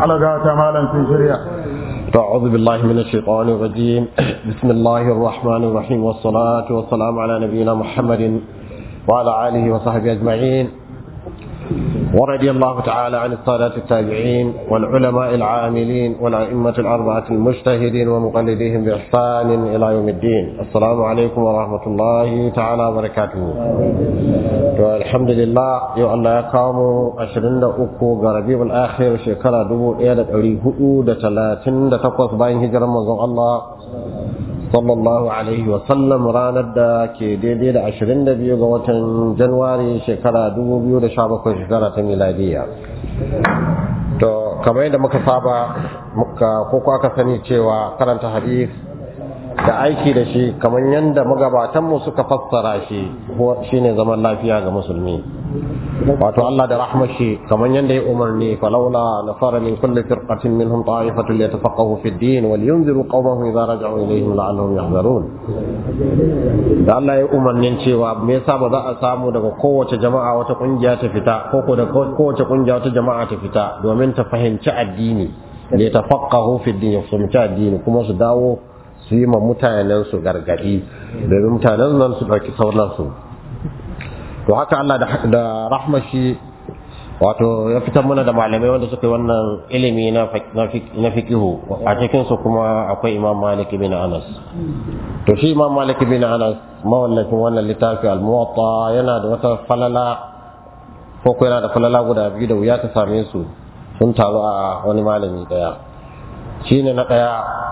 على ذات مالا في شريعة. أعوذ بالله من الشيطان الرجيم. بسم الله الرحمن الرحيم، والصلاة والسلام على نبينا محمد وعلى آله وصحبه أجمعين، ورضي الله تعالى عن السادة التابعين والعلماء العاملين والأئمة الأربعة المجتهدين ومقلديهم بإحسان إلى يوم الدين. السلام عليكم ورحمة الله تعالى وبركاته. الحمد لله يو الله يقام 23 ربيع الآخر شكرا 1438 bayan hijirar manzon Allah sallallahu alaihi wasallam, ranar da ke daidai da 22 ga watan Januwari shekara 2017 shekara ta miladiya. To kamar yadda muka saba ko aka sani cewa karanta hadith da aiki da shi kamar yadda magabatanmu suka fassara shi shine zaman lafiya ga musulmi. Wato Allah da rahmashi kamar yadda ya umarni, falaula nafara min kulli firqatin minhum ta'ifatun liyatafaqahu fi ad-din wal yunziru qawmahum idza raja'u ilayhim la'allahum yahzarun. Da Allah ya umarnin cewa me yasa ba za a samu daga kowace jama'a wata kungiya ta fita, ko da kowace kungiya wata jama'a ta fita domin ta fahimci addini, liyatafaqahu fi ad-din, su fahimci addini kuma su dawo su yi ma mutanen su gargadi domin mutanen nan su dauki sauran su. To haka Allah da rahmashi wato ya fitar mana da malamai wanda suka yi wannan ilimi na fikihu. A cikin su kuma akwai Imam Malik bin Anas. To shi Imam Malik bin Anas mawallafin wannan littafi al-Muwatta yana da wata falala, ko yana da falala guda biyu da wuya ta same su sun taru a wani malami daya. Shine na daya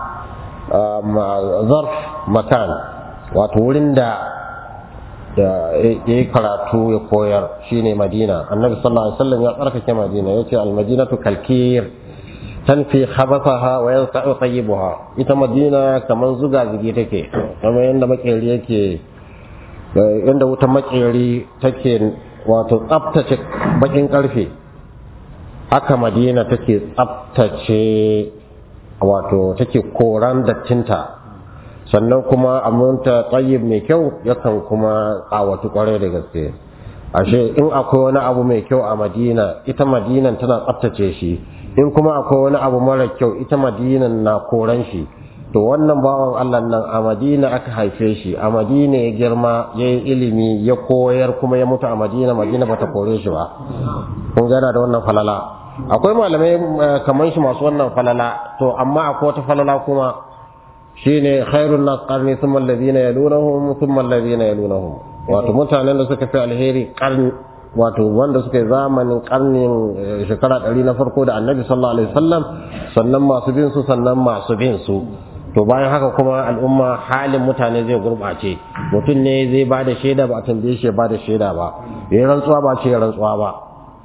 zarf makan, wato wurin da ya yi karatu ya koyar shine Madina. Annabi sallallahu alaihi wasallam ya tsarkake Madina, yace al-madinatu kalkir tanfi khabathaha wa yas'u tayyibuha. Ita Madina kaman zuga zugi take, kamar yanda makeri yake, yanda wutar makeri take wato tsaftace bakin karfe, haka Madina take tsaftace wato take koran dattinta. Sannan kuma aminta tayyib mai kyau yakan kuma tsawatu kwarai da gaske. Ashe in akwai wani abu mai kyau a Madina, ita Madinan tana tsaftace shi. In kuma akwai wani abu mara kyau, ita Madinan na koran shi. To wannan bawan Allah nan a Madina aka haife shi, a Madina ya girma, ya yi ilimi, ya koyar, kuma ya mutu a Madina. Madina bata kore shi ba. Kun gana da wannan falala. Akwai malamai kamar shi masu wannan falala, to amma akwai wata falala kuma shine khairun nas qarni thumma alladhina yalunhum thumma alladhina yalunhum. Wato mutanen da suka fi alheri qarni, wato wanda suka yi zamanin qarnin shekara 100 na farko da Annabi sallallahu alaihi wasallam, sannan masu bin su, sannan masu bin su. To bayan haka kuma al'umma halin mutane zai gurbace. Mutum ne zai bada shaida ba a tambaye shi ya bada shaida ba, yayin rantsuwa ba ce rantsuwa ba.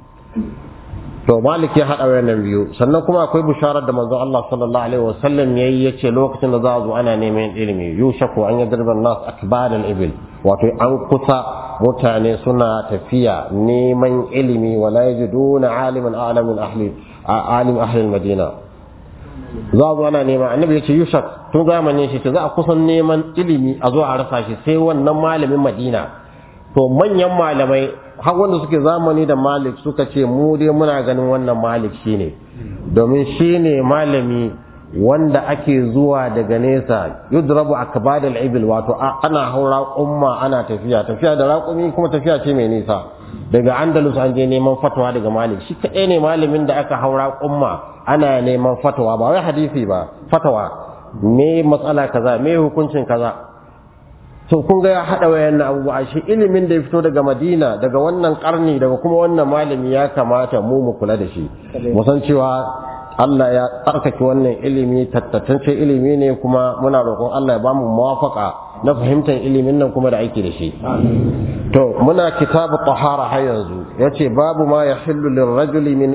To Malik ya haɗa wayannan biyu. Sannan kuma akwai bisharar da manzo Allah sallallahu alaihi wasallam yayi, yace lokacin da za a zo ana neman ilimi, yushaku an yadriba nas akbar al-ibil, wato an kusa mutane suna tafiya neman ilimi, wala yajiduna aliman a'lam min alim ahli al-madina. Za a zo ana neman, annabi yace yushak, tun zamanin shi za a kusan neman ilimi a zo a rasa shi sai wannan malamin Madina. To manyan malamai har wanda suke zamani da Malik suka ce mu dai muna ganin wannan Malik shine, domin shine malami wanda ake zuwa daga nesa, yudrabu akbadal ibil, wato ana haura umma ana tafiya da raƙumi, kuma tafiya ce mai nisa. Daga Andalus an je neman fatwa daga Malik, shi kadai ne malamin da aka haura umma ana neman fatwa, ba wai hadisi ba, fatwa, me matsala kaza, me hukuncin kaza. To kun ga ya haɗa wayannan abubuwa. Shi ilimin da ya fito daga Madina, daga wannan karni, daga kuma wannan malami, ya kamata mu kula da shi, mu san cewa Allah ya tsarkake wannan ilimi, tattatacce ilimi ne, kuma muna roƙon Allah ya bamu muwafaka na fahimtar ilimin nan kuma da aiki da shi. To muna kitabu tahara har yanzu, yace babu ma yahillu lirrajuli min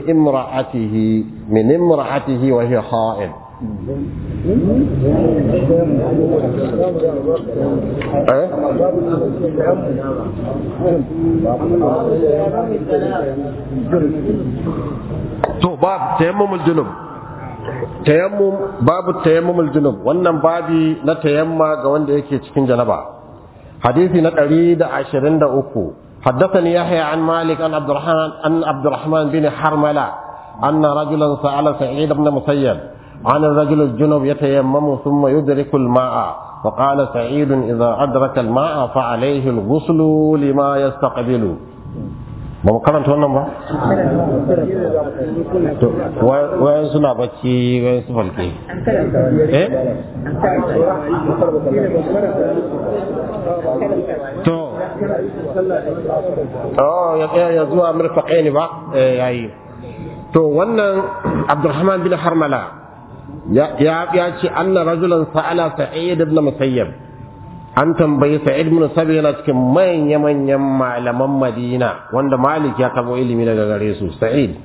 imra'atihi wa hiya ha'id. To bab tayammumul junub, babu tayammumul junub, wannan babi na tayamma ga wanda yake cikin janaba. Hadisi na 123. حدثني يحيى عن مالك عن عبد الرحمن بن حرملة أن رجلا سأل سعيد بن مسيب عن الرجل الجنوب يتيمم ثم يدرك الماء فقال سعيد إذا أدرك الماء فعليه الغسل لما يستقبل. ba mu karanta wannan ba? wayan suna bacci wayan su falke ya zuwa mirfaƙe ne ba yayi. To wannan Abdurrahman bin Harmala ya ce anna rajulan sa'ala Sa'id ibn Musayyab, an tambayi Sa'id ibn Musayyab yana cikin manyan malaman Madina wanda Malik ya tabo ilimi daga gare su. Sa'id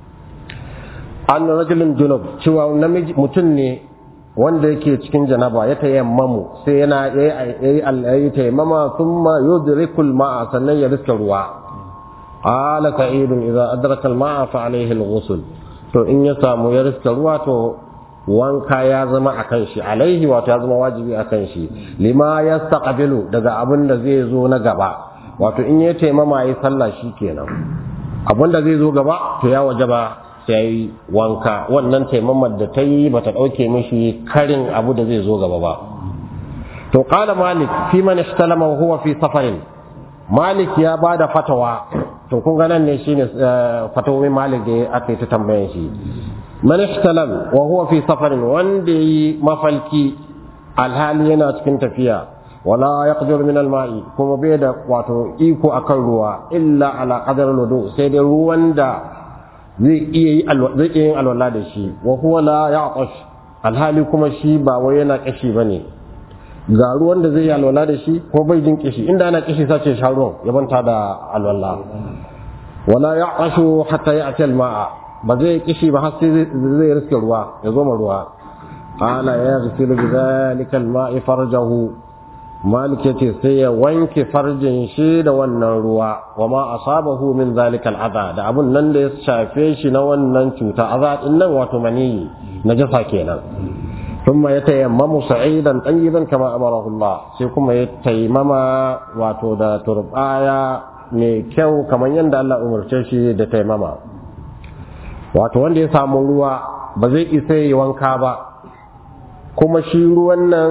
anna rajulun junub, cewa namiji mutum ne wanda yake cikin janaba ya tayammamu sai yana yayi tayammama thumma yudrikul ma'a, sannan ya riska ruwa. qala Sa'id idza adraka al-ma'a fa alayhi al-ghusl, to in ya samu ya riska ruwa to wanka ya zama akan shi, alaihi wato ya zama wajibi akan shi, lima yastaqbilu, daga abin da zai zo na gaba. Wato in ya taimama yi sallah shikenan, abin da zai zo gaba to ya wajaba sai wanka. Wannan taimamar da ta yi bata dauke mishi karin abu da zai zo gaba ba. To qala Malik fi man ihtalama wa huwa fi safarin, Malik ya bada fatawa. To kun ga nan ne shine fatawar Malik da aka yi ta tambayan shi. Man ihtalam wa huwa fi safarin, wanda yi mafalki alhali yana cikin tafiya, wala yaqdir min alma'i, kuma bai da wato iko akan ruwa, illa ala qadar alwudu, sai dai ruwan da zai iya yin alwala da shi, wa huwa la ya'tash, alhali kuma shi ba wai yana kishi bane, ga ruwan da zai yi alwala da shi ko bai jin kishi, inda ana kishi sace sha ruwan ya banta da alwala. Wala ya'tashu hatta ya'ti alma'a, ba zai kishi ba har sai zai riske ruwa ya zo ma ruwa. Qala ya ghsilu bi dhalika al-ma'i farjahu, Malik yace sai ya wanke farjin shi da wannan ruwa, wa ma asabahu min dhalika al-adha, da abun nan da ya shafe shi na wannan cuta, adha din nan wato mani najasa kenan. Thumma yatayammamu sa'idan tayyiban kama amarahu Allah, sai kuma ya taimama wato da turbaya mai kyau kamar yadda Allah umarce shi da taimama. Wato wanda ya samu ruwa ba zai isa yi wanka ba, kuma shi ruwan nan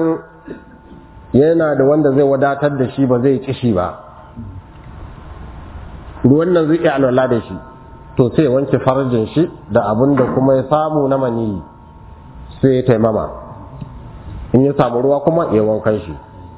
yana da wanda zai wadatar da shi, ba zai kishi ba, ruwan nan zai iya alwala da shi, to sai wanke farjin shi da abin da kuma ya samu na mani sai ya taimama. In ya samu ruwa kuma ya wankan shi.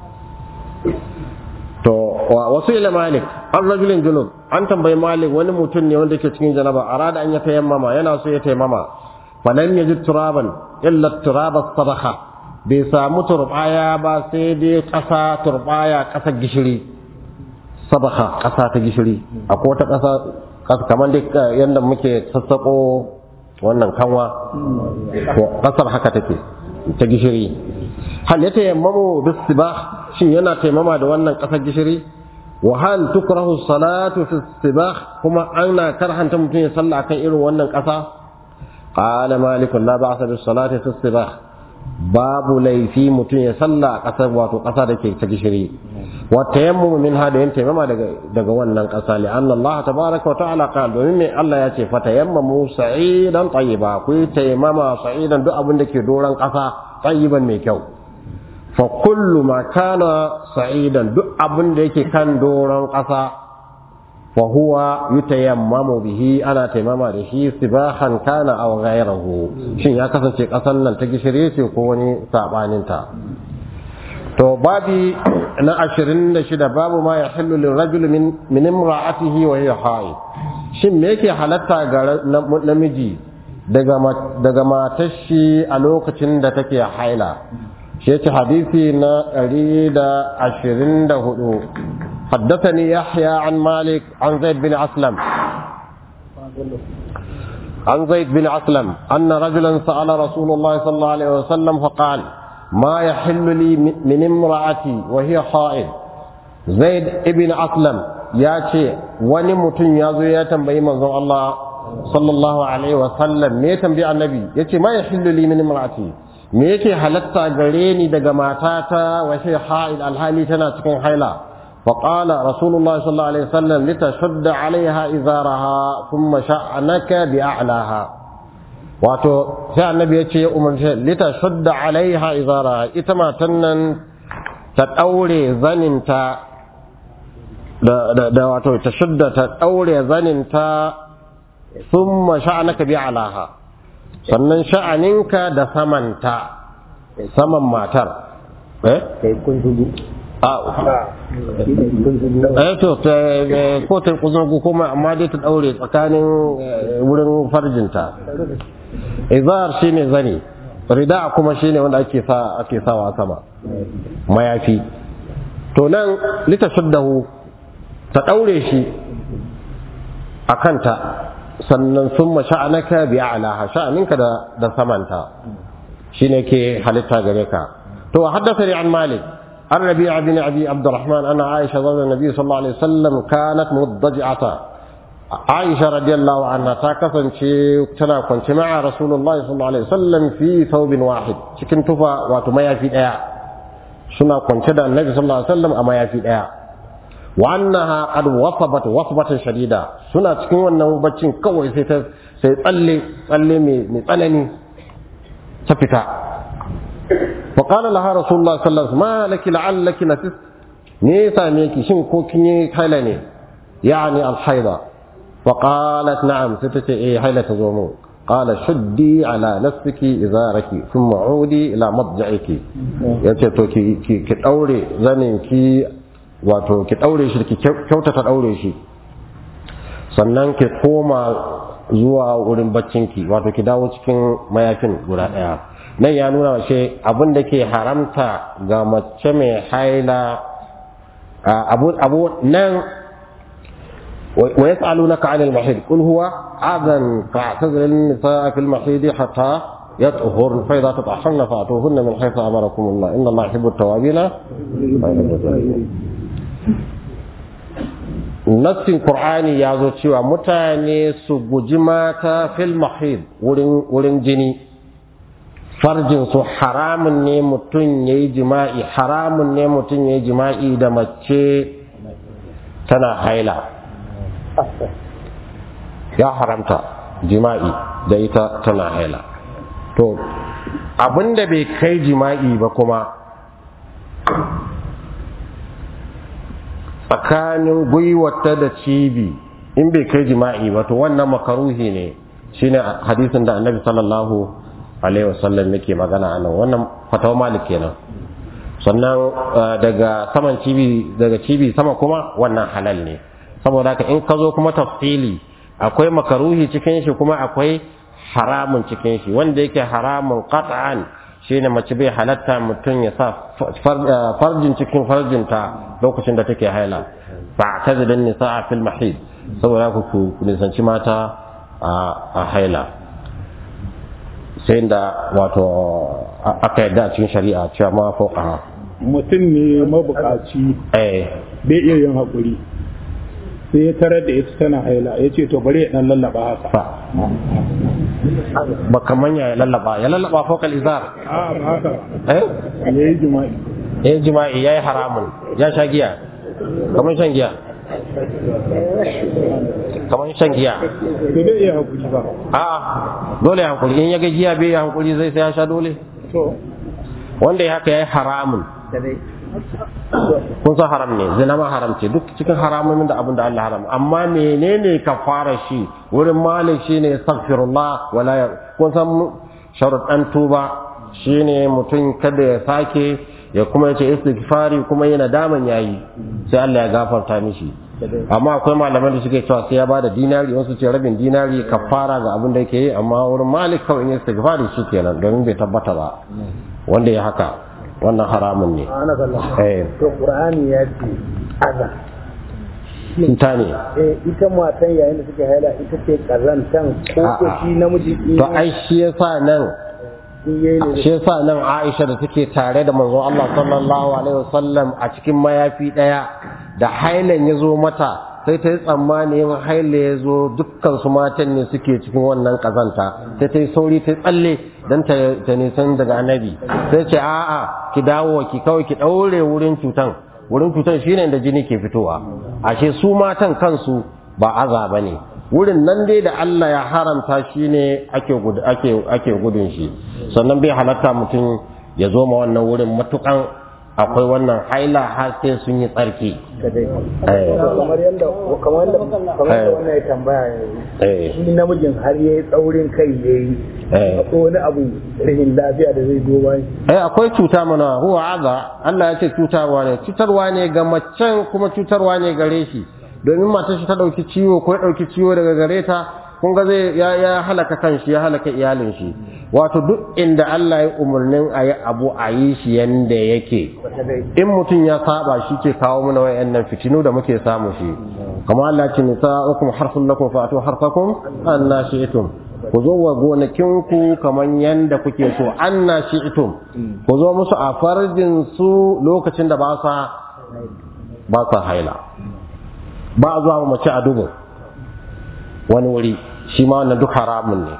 To wasu ila Malik an rajulin junub, an tambayi Malik wani mutum ne wanda ke cikin janaba, arada an ya tayammama, yana so ya tayammama, falam yajid turaban illa turaba sadaka, bai samu turbaya ba sai dai kasa turbaya, kasa gishiri, sadaka kasa ta gishiri. Akwai wata kasa kamar dai yanda muke sassako wannan kanwa, to kasar haka take ta gishiri. Hal ya tayammamu bis sibah, shin yana taimama da wannan kasar gishiri? Wa hal tukrahu salatu fi sibah, kuma ana karhanta mutum ya salla akan irin wannan kasa? Qala Malik la ba'sa bis salati fi sibah, babu laifi mutum ya salla a kasar wato kasa da ke ta gishiri. Wa tayammum min hada, yin taimama daga wannan kasa, li anna Allah tabaaraka wa ta'ala qala, domin me Allah ya ce fa tayammamu sa'idan tayyiba, ku taimama sa'idan duk abin da ke doran kasa tayyiban mai kyau. Fa kullu ma kana sa'idan, duk abin da yake kan doron ƙasa, fa huwa yutayammamu bihi, ana taimama da shi, sibahan kana aw ghayrahu, shin ya kasance ƙasan nan ta gishiri ce ko wani sabanin ta. To babi na 26, babu ma yahillu lirajul min imra'atihi wa hiya haid, shin me yake halatta ga namiji daga matar shi a lokacin da take haila. شيخ حديثنا أريد 24. حدثني يحيى عن مالك عن زيد بن أسلم أن رجلا سأل رسول الله صلى الله عليه وسلم فقال ما يحل لي من امرأتي وهي حائض. زيد بن أسلم ياتي ونمتن يازو يتنبئي منظر الله صلى الله عليه وسلم يتنبئ النبي ياتي ما يحل لي من امرأتي, me yake halatta gare ni daga matata wa shi ha'id alhali tana cikin haila. Fa qala Rasulullah sallallahu alaihi wasallam litashudda alaiha izaraha thumma sha'anaka bi a'laha, wato sai annabi ya ce ya umarce lita shudda alaiha izara, ita matan nan ta daure zaninta da wato ta shudda ta daure zaninta, thumma sha'anaka bi alaha, sannan sha'aninka da samanta, saman matar kai kun zugu to ko ta kuzurgu kuma amma dai ta daure tsakanin wurin farjinta. Izar shine zani, rida kuma shine wanda ake sawa sama, mayafi. To nan litashuddahu, ta daure shi a kanta, sannan summa sha'anaka bi a'laha, sha'aninka da samanta shine ke halitta gare ka. To haddathani an Malik عن ربيعة بن أبي عبد الرحمن أن عائشة زوج النبي صلى الله عليه وسلم كانت مضجعة. عائشة رضي الله عنها تاكسن تنا كنت مع رسول الله صلى الله عليه وسلم في ثوب واحد، cikin tufa wato mayafi daya, suna kwance da Annabi sallallahu alaihi wasallam a mayafi daya. Wa annaha qad wasabatan shadida, suna cikin wannan baccin kawai sai tsalle mai tsanani ta fita. وقال لها رسول الله صلى الله عليه وسلم ما لك لعلك نسيت، me yasa me ki shin ko kin yi haila ne, yani alhaida. وقالت نعم، ستتي ايه haila ta zo mu. قال شدي على نفسك ازارك ثم عودي الى مضجعك، yace to ki daure zanin ki, wato ki daure shi, ki kyautata daure shi, sannan ki koma zuwa wurin baccinki, wato ki dawo cikin mayafin guda daya. Nan ya nuna shi abin da ke haramta ga mace mai haila, abu nan wa yas'alunaka 'anil mahid qul huwa adhan fa'tazilun nisaa fil mahid hatta yatahharna fa idha tatahharna fa'tuhunna min haythu amarakum Allah inna Allah yuhibbu at-tawwabina wa yuhibbu at-tatahhirin. Nassin Qur'ani ya zo cewa mutane su guji mata fil mahid, wurin jini. Farjin su haramun ne mutum yayi jima'i, haramun ne mutum yayi jima'i da mace tana haila, ya haramta jima'i da ita tana haila. To abinda bai kai jima'i ba kuma, tsakanin gwiwata da cibi, in bai kai jima'i ba to wannan makaruhi ne, shine hadisin da Annabi sallallahu alaihi wasallam yake magana anan, wannan fatawa Malik kenan. Sannan daga saman cibi, daga cibi sama kuma wannan halal ne. Saboda haka in ka zo kuma tafsili, akwai makaruhi cikin shi kuma akwai haramun cikin shi. Wanda yake haramun qat'an shine mace bai halatta mutum ya sa farjin cikin farjinta lokacin da take haila. Fa'tazilun nisaa fil mahid, saboda ku nisanci mata a haila. Sai da wato aka yadda a cikin shari'a cewa ma fauka mutum ne mabukaci bai iya yin haƙuri, sai ya tarar da ita tana haila, ya ce to bari ya dan lallaba haka. Ba kaman ya lallaba fauka izar. Ba haka ya yi jima'i ya yi haramun, ya sha giya, kaman shan giya. Kamar shan giya. To bai iya hakuri ba. A'a, dole ya hakuri, in ya ga giya bai ya hakuri zai sai ya sha dole. To wanda ya haka yayi haramun. Kun san haram ne, zina ma haram ce, duk cikin haramun da abin da Allah haram. Amma menene kafara shi? Wurin Malik shine astaghfirullah wala ya, kun san sharuɗan tuba shine mutum kada ya sake, ya kuma yace istighfari kuma yana daman yayi, sai Allah ya gafarta mishi. Amma akwai malaman da suke cewa sai ya bada dinari, wasu ce rabin dinari kafara ga abin da yake yi, amma wurin Malik kawai in istighfari shikenan, domin bai tabbata ba wanda ya haka, wannan haramun ne. To Qur'ani ya ce azan ita ne, ita matan yayin da suke haila ita ce kazantan ko shi namiji. To ai shi yasa nan Aisha da take tare da manzon Allah sallallahu alaihi wasallam a cikin mayafi daya, da hailan ya zo mata sai ta yi tsammani yin haila ya zo dukkan su matan ne suke cikin wannan kazanta, sai ta yi sauri ta tsalle don ta nisan daga annabi, sai ce a'a ki dawo ki kawai ki daure wurin cutan shine da jini ke fitowa. Ashe su matan kansu ba aza bane, wurin nan dai da Allah ya haramta shi ne ake gudun shi, sannan bai halatta mutum ya zo ma wannan wurin matukan akwai wannan haila har sai sun yi tsarki. kamar yadda wannan ya tambaya shi namijin har ya yi tsaurin kai ya yi akwai wani abu rihin lafiya da zai zo bayan akwai cuta mana huwa aza. Allah ya ce cutarwa ne ga macen kuma cutarwa ne gare shi, domin matar shi ta dauki ciwo ko ya dauki ciwo daga gare ta, kun ga zai ya halaka kanshi, ya halaka iyalin shi. Wato duk inda Allah ya umurnin ayi abu a yi shi yanda yake, in mutum ya saba shi ke kawo mana wayannan fitinu da muke samu shi. Kamar Allah ce nisa'ukum harsun lakum fa'atu harsakum anna shi'tum, ku zo wa gonakinku kaman yanda kuke so, anna shi'tum, ku zo musu a farjin su lokacin da ba sa haila, ba a zuwa mace a dubu wani wuri, shi ma wannan duk haramun ne.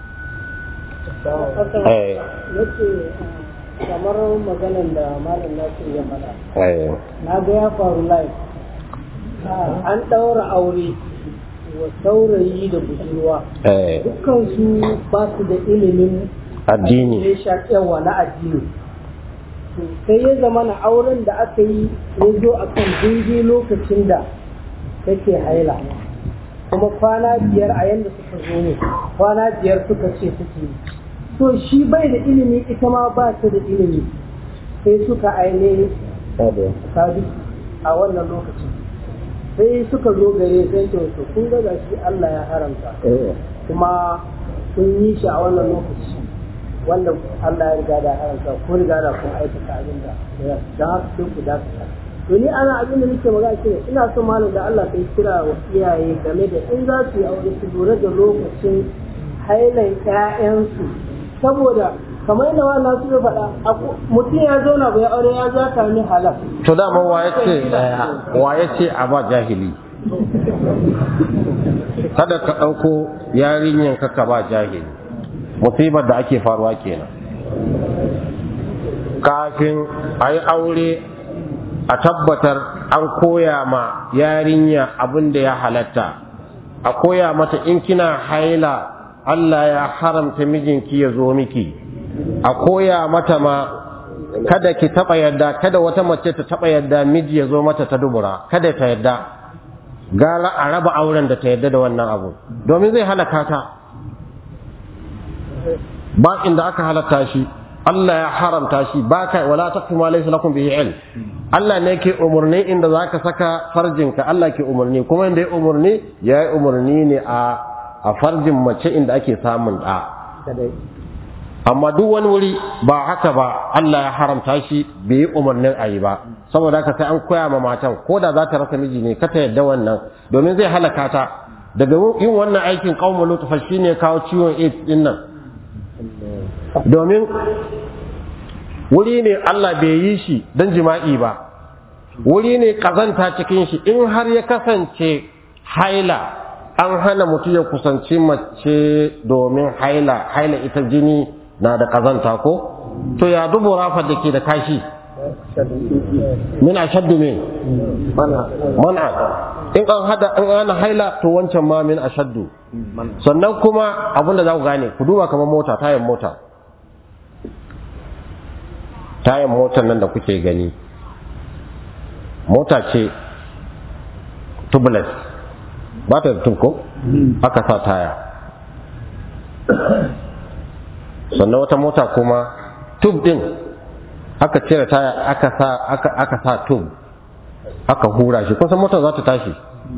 Nace kamar maganan da malam Nasir ya faɗa, na ga ya faru live, an ɗaura aure wa saurayi da budurwa, dukkan su ba su da ilimin addini, ya shaƙewa na addini. Sai ya zama na auren da aka yi ya zo a kan daidai lokacin da take haila, kuma kwana 5 a yanda suka zo ne, kwana 5 suka ce suke yi. So shi bai da ilimi, ita ma ba ta da ilimi, sai suka aine sabi a wannan lokacin. Sai suka zo gare sai ce wato kun ga shi Allah ya haramta, kuma sun yi shi a wannan lokaci wanda Allah ya riga da haramta, ko riga da kun aikata abin da don haka sai ku dakata. To ni ana abin da nake magana shi ne, ina so malam da Allah sai kira wa iyaye game da in za su yi aure su lura da lokacin hailan ƴaƴansu, saboda kamar yadda wannan su faɗa mutum ya zauna bai aure ya ja kami halal. To dama wa ya ce a ba jahili, kada ka ɗauko yarinyan ka ba jahili, musibar da ake faruwa kenan. Kafin a yi aure a tabbatar an koya ma yarinya abin da ya halatta, a koya mata in kina haila Allah ya haramta mijinki ya zo miki, a koya mata ma kada ki taba yadda, kada wata mace ta taba yadda miji ya zo mata ta dubura, kada ta yadda, gara a raba auren da ta yadda da wannan abu, domin zai halaka ta. Ba inda aka halatta shi, Allah ya haramta shi, ba ka wala taqfu ma laysa lakum bihi ilm. Allah ne ke umurni inda zaka saka farjinka, Allah ke umurni, kuma inda ya umurni ya yi umurni ne a farjin mace inda ake samun ɗa. Amma duk wani wuri ba haka ba, Allah ya haramta shi, bai yi umarnin a yi ba, saboda haka sai an koya ma matan, ko da za ta rasa miji ne kata yadda wannan, domin zai halaka ta. Daga yin wannan aikin qaumul lut fa shine kawo ciwon AIDS din nan, domin wuri ne Allah bai yi shi don jima'i ba, wuri ne kazanta cikin shi. In har ya kasance haila, an hana mutum ya kusanci mace domin haila ita jini na da kazanta ko, to ya dubu rafa da ke da kashi min ashaddu min man'a, in an hana haila to wancan ma min ashaddu. Sannan kuma abinda za ku gane, ku duba kamar mota, tayan motar nan da kuke gani, mota ce tubeless, ba ta da tub ko aka sa taya, sannan wata mota kuma tub din aka cire taya aka sa tub aka hura shi, kusan motar za ta tashi.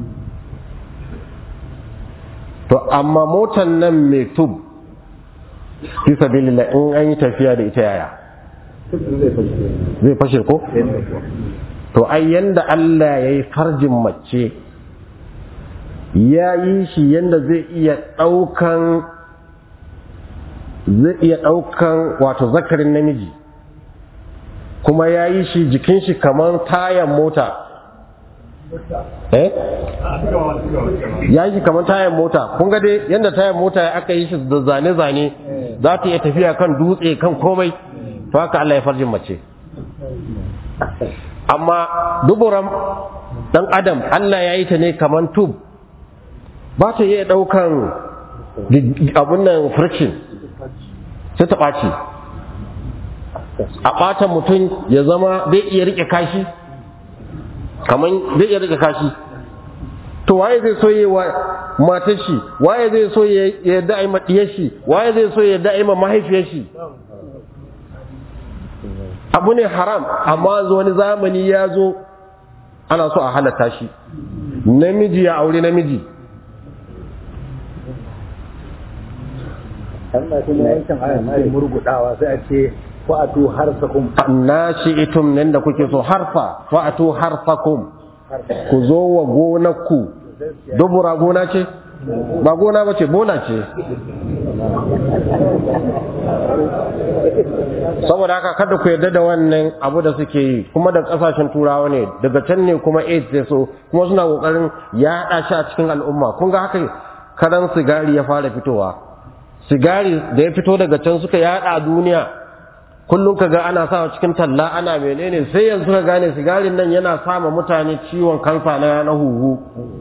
To amma motar nan mai tub fi sabilillah in an yi tafiya da ita yaya zai fashe ko? To ai yanda Allah ya yi farjin mace, ya yi shi yanda zai iya ɗaukan wato zakarin namiji, kuma ya yi shi jikin shi kamar tayan mota. Ya yi shi kamar tayan mota, kun ga dai yanda tayan mota aka yi shi da zane-zane, za ta iya tafiya kan dutse kan komai, to haka Allah ya farjin mace. Amma duburan dan adam Allah ya yi ta ne kaman tub, ba ta iya ɗaukan abun nan friction sai ta ɓaci a ɓatan mutum ya zama zai iya rike kashi kamar zai iya rike kashi to waye zai so yi wa matar shi, waye zai so ya da'i ma diyar shi, waye zai so ya da'i ma mahaifiyar shi? Abu ne haram, amma wani zamani ya zo ana so a halatta shi, namiji ya aure namiji. Allah kuma yankin ayyukan murgudawa sai a ce fa'atu harsakum nashi'tum nan da kuke so harfa fa'atu harsakum, ku zo wa gonarku. Dubura gona ce ba gona ba ce, bola ce. Saboda haka kada ku yarda da wannan abu da suke yi, kuma da kasashen turawa ne, daga can ne kuma AIDS sai so, kuma suna kokarin yaɗa shi a cikin al'umma. Kun ga haka karan sigari ya fara fitowa, sigari da ya fito daga can suka yaɗa duniya. Kullum kaga ana sawa cikin talla ana menene, sai yanzu ka gane sigarin nan yana sama mutane ciwon kansa na huhu.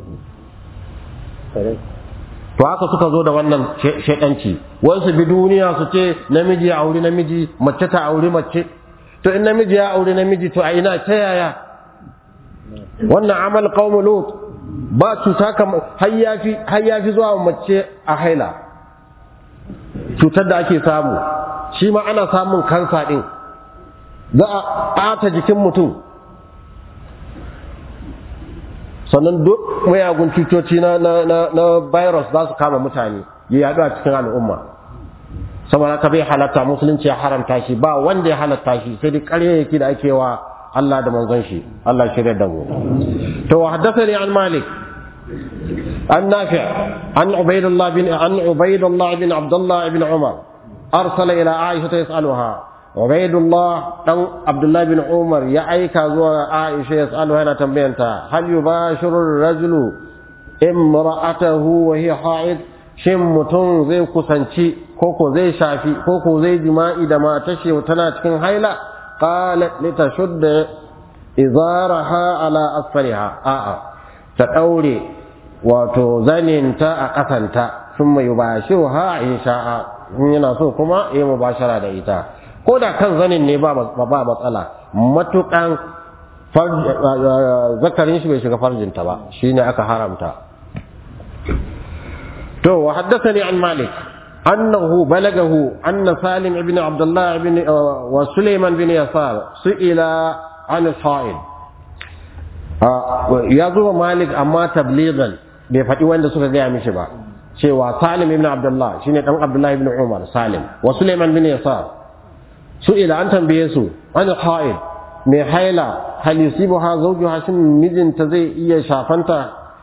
To haka suka zo da wannan shedanci, wasu bi duniya su ce namiji ya auri namiji, mace ta auri mace. To in namiji ya auri namiji to a ina ta yaya? Wannan amal qaum lut, ba cuta kamar har yafi zuwa mace a haila. Cutar da ake samu shi ma ana samun kansa din, za a ɓata jikin mutum. Sannan duk mayagun cutoci na virus za su kama mutane ya yaɗu a cikin al'umma. Saboda ka bai halatta, musulunci ya haramta shi, ba wanda ya halatta shi, sai dai ƙaryayyaki da ake wa Allah da manzon shi. Allah shirya da mu. To haddathani an Malik an Nafi' an Ubaydullah bin Abdullah ibn Umar arsala ila Aisha yas'aluha. Ubaydullah dan Abdullah bin Umar ya aika zuwa Aisha yas'aluha, yana tambayanta hal yubashiru ar-rajulu imra'atahu wa hiya ha'id, shin mutum zai kusanci koko zai shafi koko zai jima'i da matar shi tana cikin haila? Qalat litashudda izaraha ala asfariha, a'a ta daure wato zaninta a kasanta, thumma yubashiruha in sha'a, in yana so kuma yayi mubashara da ita. Ko da kan zanin ne ba matsala, matukan zakarin shi bai shiga farjinta ba, shine aka haramta. To wa haddathani an Malik annahu balagahu anna Salim ibn Abdullah ibn wa Sulaiman bin Yasar su'ila an al-ha'id. Ya zo Malik amma tablighan, bai faɗi wanda suka gaya mishi ba, cewa Salim ibn Abdullah shine dan Abdullah ibn Umar Salim, wa Sulaiman bin Yasar su'ila an tambaye su an al-ha'id, mai haila hal yusibuha zawjuha, shin mijinta zai iya shafanta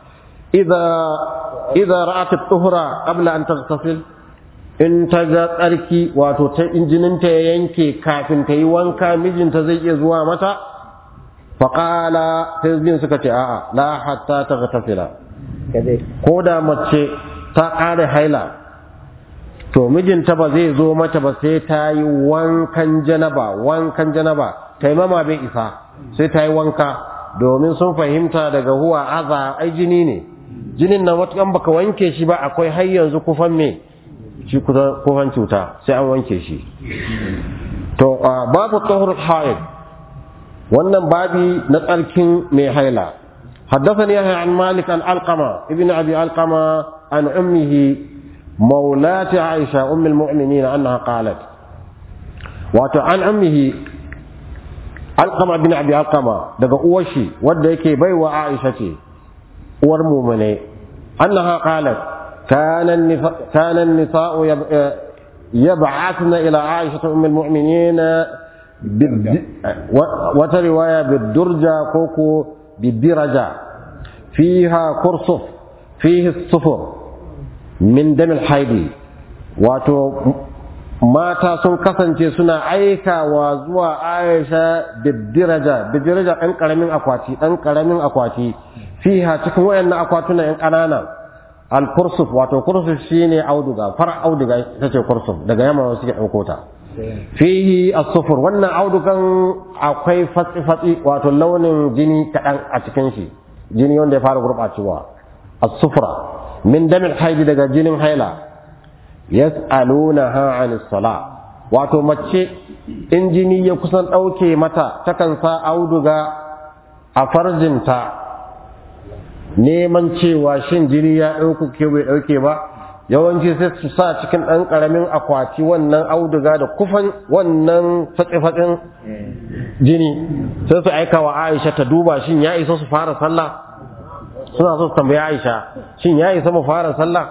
idza ra'at at-tuhra qabla an taghtasil, in ta ga tsarki wato ta injininta ya yanke kafin ta yi wanka mijinta zai iya zuwa mata? Faqala sai suka ce a'a la hatta taghtasila, ko da mace ta ƙare haila to mijinta ba zai zo mata ba sai ta yi wankan janaba. Taimama bai isa, sai ta yi wanka, domin sun fahimta daga huwa aza ai jini ne, jinin na matukan baka wanke shi ba akwai har yanzu kufan me shi, kufan cuta, sai an wanke shi. To babu tahur haid, wannan babi na tsarkin mai haila. حدثني عن مالك عن علقمة ابن أبي علقمة عن أمه مولاة عائشة أم المؤمنين أنها قالت، وعن أمه علقمة بن أبي علقمة دقا أوشي وديكي بيوى عائشة ورمومني أنها قالت كان النساء يبعثن إلى عائشة أم المؤمنين وترواية بالدرجة كوكو بالدرجة فيها كرصف فيه الصفر min damil haidi, wato mata sun kasance suna aikawa zuwa Aisha bidiraja ɗan ƙaramin akwati fiha cikin wayannan akwatuna ɗan ƙanana al-kursuf, wato kursuf shine auduga, far auduga ita ce kursuf, daga yamma suke ɗauko ta. Fihi as-sufur, wannan audugan akwai fatsi wato launin jini kaɗan a cikin shi, jini wanda ya fara gurɓacewa, as-sufra min damin haidi daga jinin haila yas'alunaha 'anis sala wato mace in jini ya kusan ɗauke mata takan sa auduga a farjinta neman cewa shin jini ya ɗauke ke bai ɗauke ba, yawanci sai su sa cikin ɗan ƙaramin akwati wannan auduga da kufan wannan fatsi-fatsin jini sai su aika wa Aisha ta duba shin ya isa su fara sallah, suna so su tambayi Aisha shin ya isa mu fara sallah.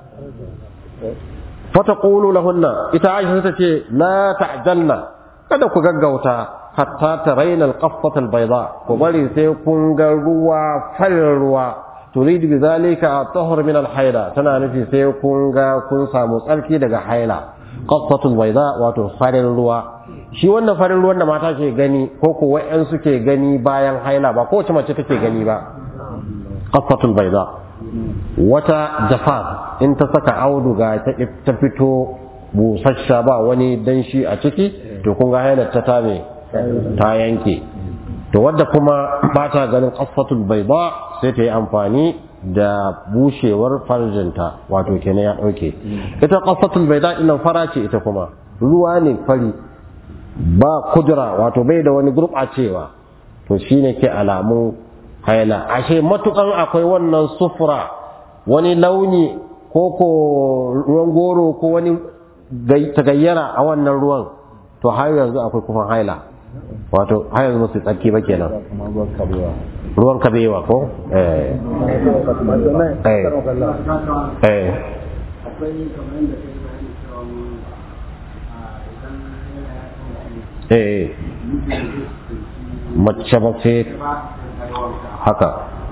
fata ƙulu lahunna ita Aisha ta ce la ta'jalna kada ku gaggauta hatta taraina al-qaffata al-bayda ku bari sai kun ga ruwa farin ruwa turidu bi zalika at-tahur min al-haila tana nufi sai kun ga kun samu tsarki daga haila. qaffatu al-bayda wato farin ruwa shi wannan farin ruwan da mata ke gani ko ko wayan suke gani bayan haila ba kowace mace take gani ba. qaffatu al-bayda wata jafaf in ta saka auduga ta fito busassha ba wani danshi a ciki to kun ga hailar ta me ta yanke. to wadda kuma ba ta ganin qaffatul bayda sai ta yi amfani da bushewar farjinta wato kenan ya dauke. ita qaffatul bayda din fara ce ita kuma ruwa ne fari ba kudura wato bai da wani gurbacewa to shine ke alamun haila. ashe matukan akwai wannan sufura wani launi ko ruwan goro ko wani tagayyara a wannan ruwan to har yanzu akwai kufan haila wato har yanzu su tsarki ba kenan. ruwan kabewa ko mace ba sai haka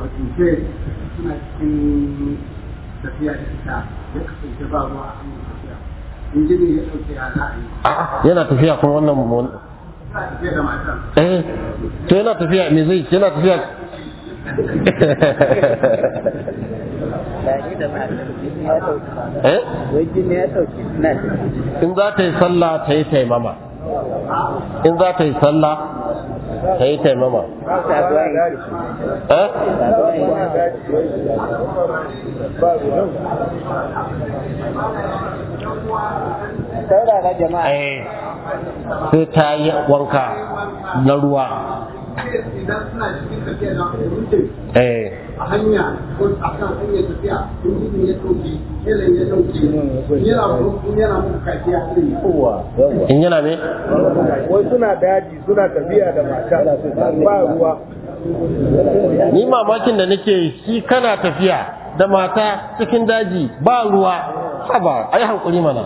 yana tafiya kuma wannan to yana tafiya me zai yana tafiya in za ta yi sallah ta yi taimama in za ta yi sallah ta yi taimama sai ta yi wanka na ruwa a hanya ko a kan hanyar tafiya in ya dauki helen ya dauki yana muku kafiya irin kowa in yana me wai suna daji suna tafiya da mata ba ruwa. ni mamakin da nake shi kana tafiya da mata cikin daji ba ruwa haba ai hankuri mana.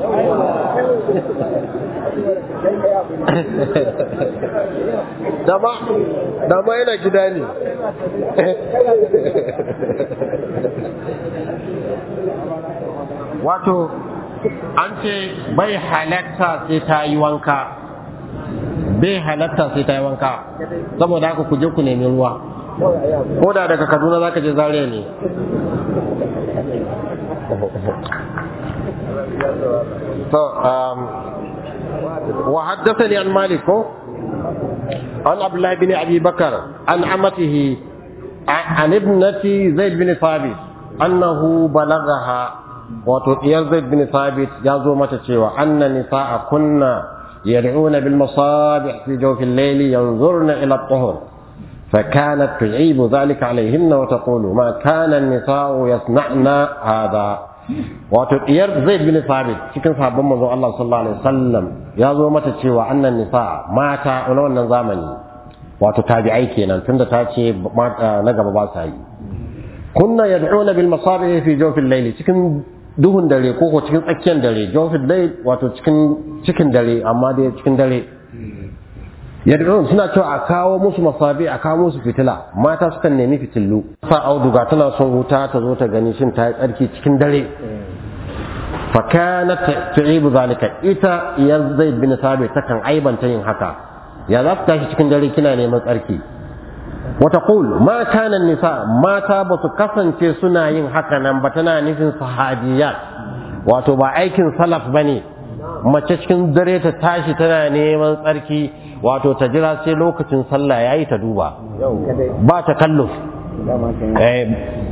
dama yana gida ne. wato an ce bai halatta sai ta yi wanka bai halatta sai ta yi wanka saboda haka ku je ku nemi ruwa ko da daga Kaduna zaka je Zaria ne. وحدثني عن مالك عن عبد الله بن ابي بكر عن عمته عن ابنة زيد بن ثابت انه بلغها وتطير زيد بن ثابت جازو متى cewa ان النساء كنا يدعون بالمصابيح في جوف الليل ينظرن الى الطهر فكانت تعيب ذلك عليهن وتقول ما كان النساء يصنعن هذا. wato diyar Zaid bin Thabit cikin sahabban manzon Allah sallallahu alaihi wasallam ya zo mata cewa annan nisa mata na wannan zamani wato tabi'ai kenan tunda ta ce na gaba ba sa yi kunna yad'una bil masabih fi jawf al-layl cikin duhun dare ko cikin tsakiyar dare jawf al-layl wato cikin dare amma dai cikin dare yad'un suna cewa a kawo musu masabi a kawo musu fitila mata sukan nemi fitillu fa auduga tana son wuta ta zo ta gani shin ta yi tsarki cikin dare fa kanat tu'ibu zalika ita ya Zaid bin Thabit takan aibanta yin haka ya za ta tashi cikin dare kina neman tsarki wa taqul ma kana nisa mata ba su kasance suna yin haka nan ba tana nufin sahabiyat wato ba aikin salaf bane mace cikin dare ta tashi tana neman tsarki wato ta jira sai lokacin sallah yayi ta duba ba ta kalluf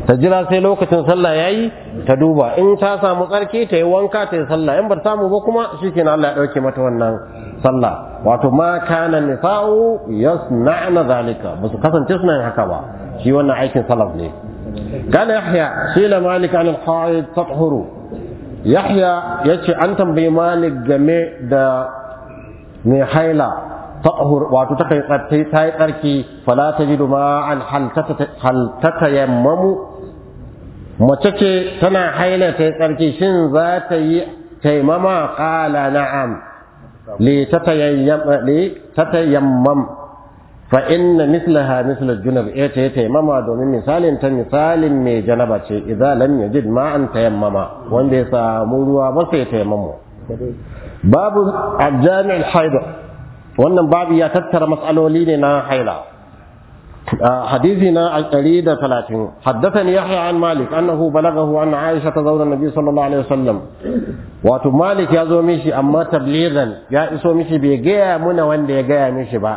ta jira sai lokacin sallah yayi ta duba in ta samu tsarki ta yi wanka ta yi sallah in ba samu ba kuma shikenan Allah ya dauke mata wannan sallah wato ma kana nisa'u yasna'na zalika ba su kasance suna yin haka ba shi wannan aikin salaf ne kana yahya sila malik an al-haid tathuru yahya yace an tambayi malik game da mai haila tahur wato ta yi tsarki fala tajidu ma'an hal tatayammamu mace ce tana haila ta yi tsarki shin za ta yi taimama qala na'am li tatayammam fa inna mislaha misl al-junub ta yi taimama domin misalin ta misalin mai janaba ce idza lam yajid ma'an tayammama wanda ya samu ruwa ba sai taimamu babu al-jami' al-haid wannan babu ya tattara mas'aloli ne na haila حديثنا الأريد 30 حدثني يحيى عن مالك أنه بلغه أن عائشة زوج النبي صلى الله عليه وسلم واتو مالك يا زوميشي أما تبليغا يا إسوميشي بيجيا من وين بيجيا مشي با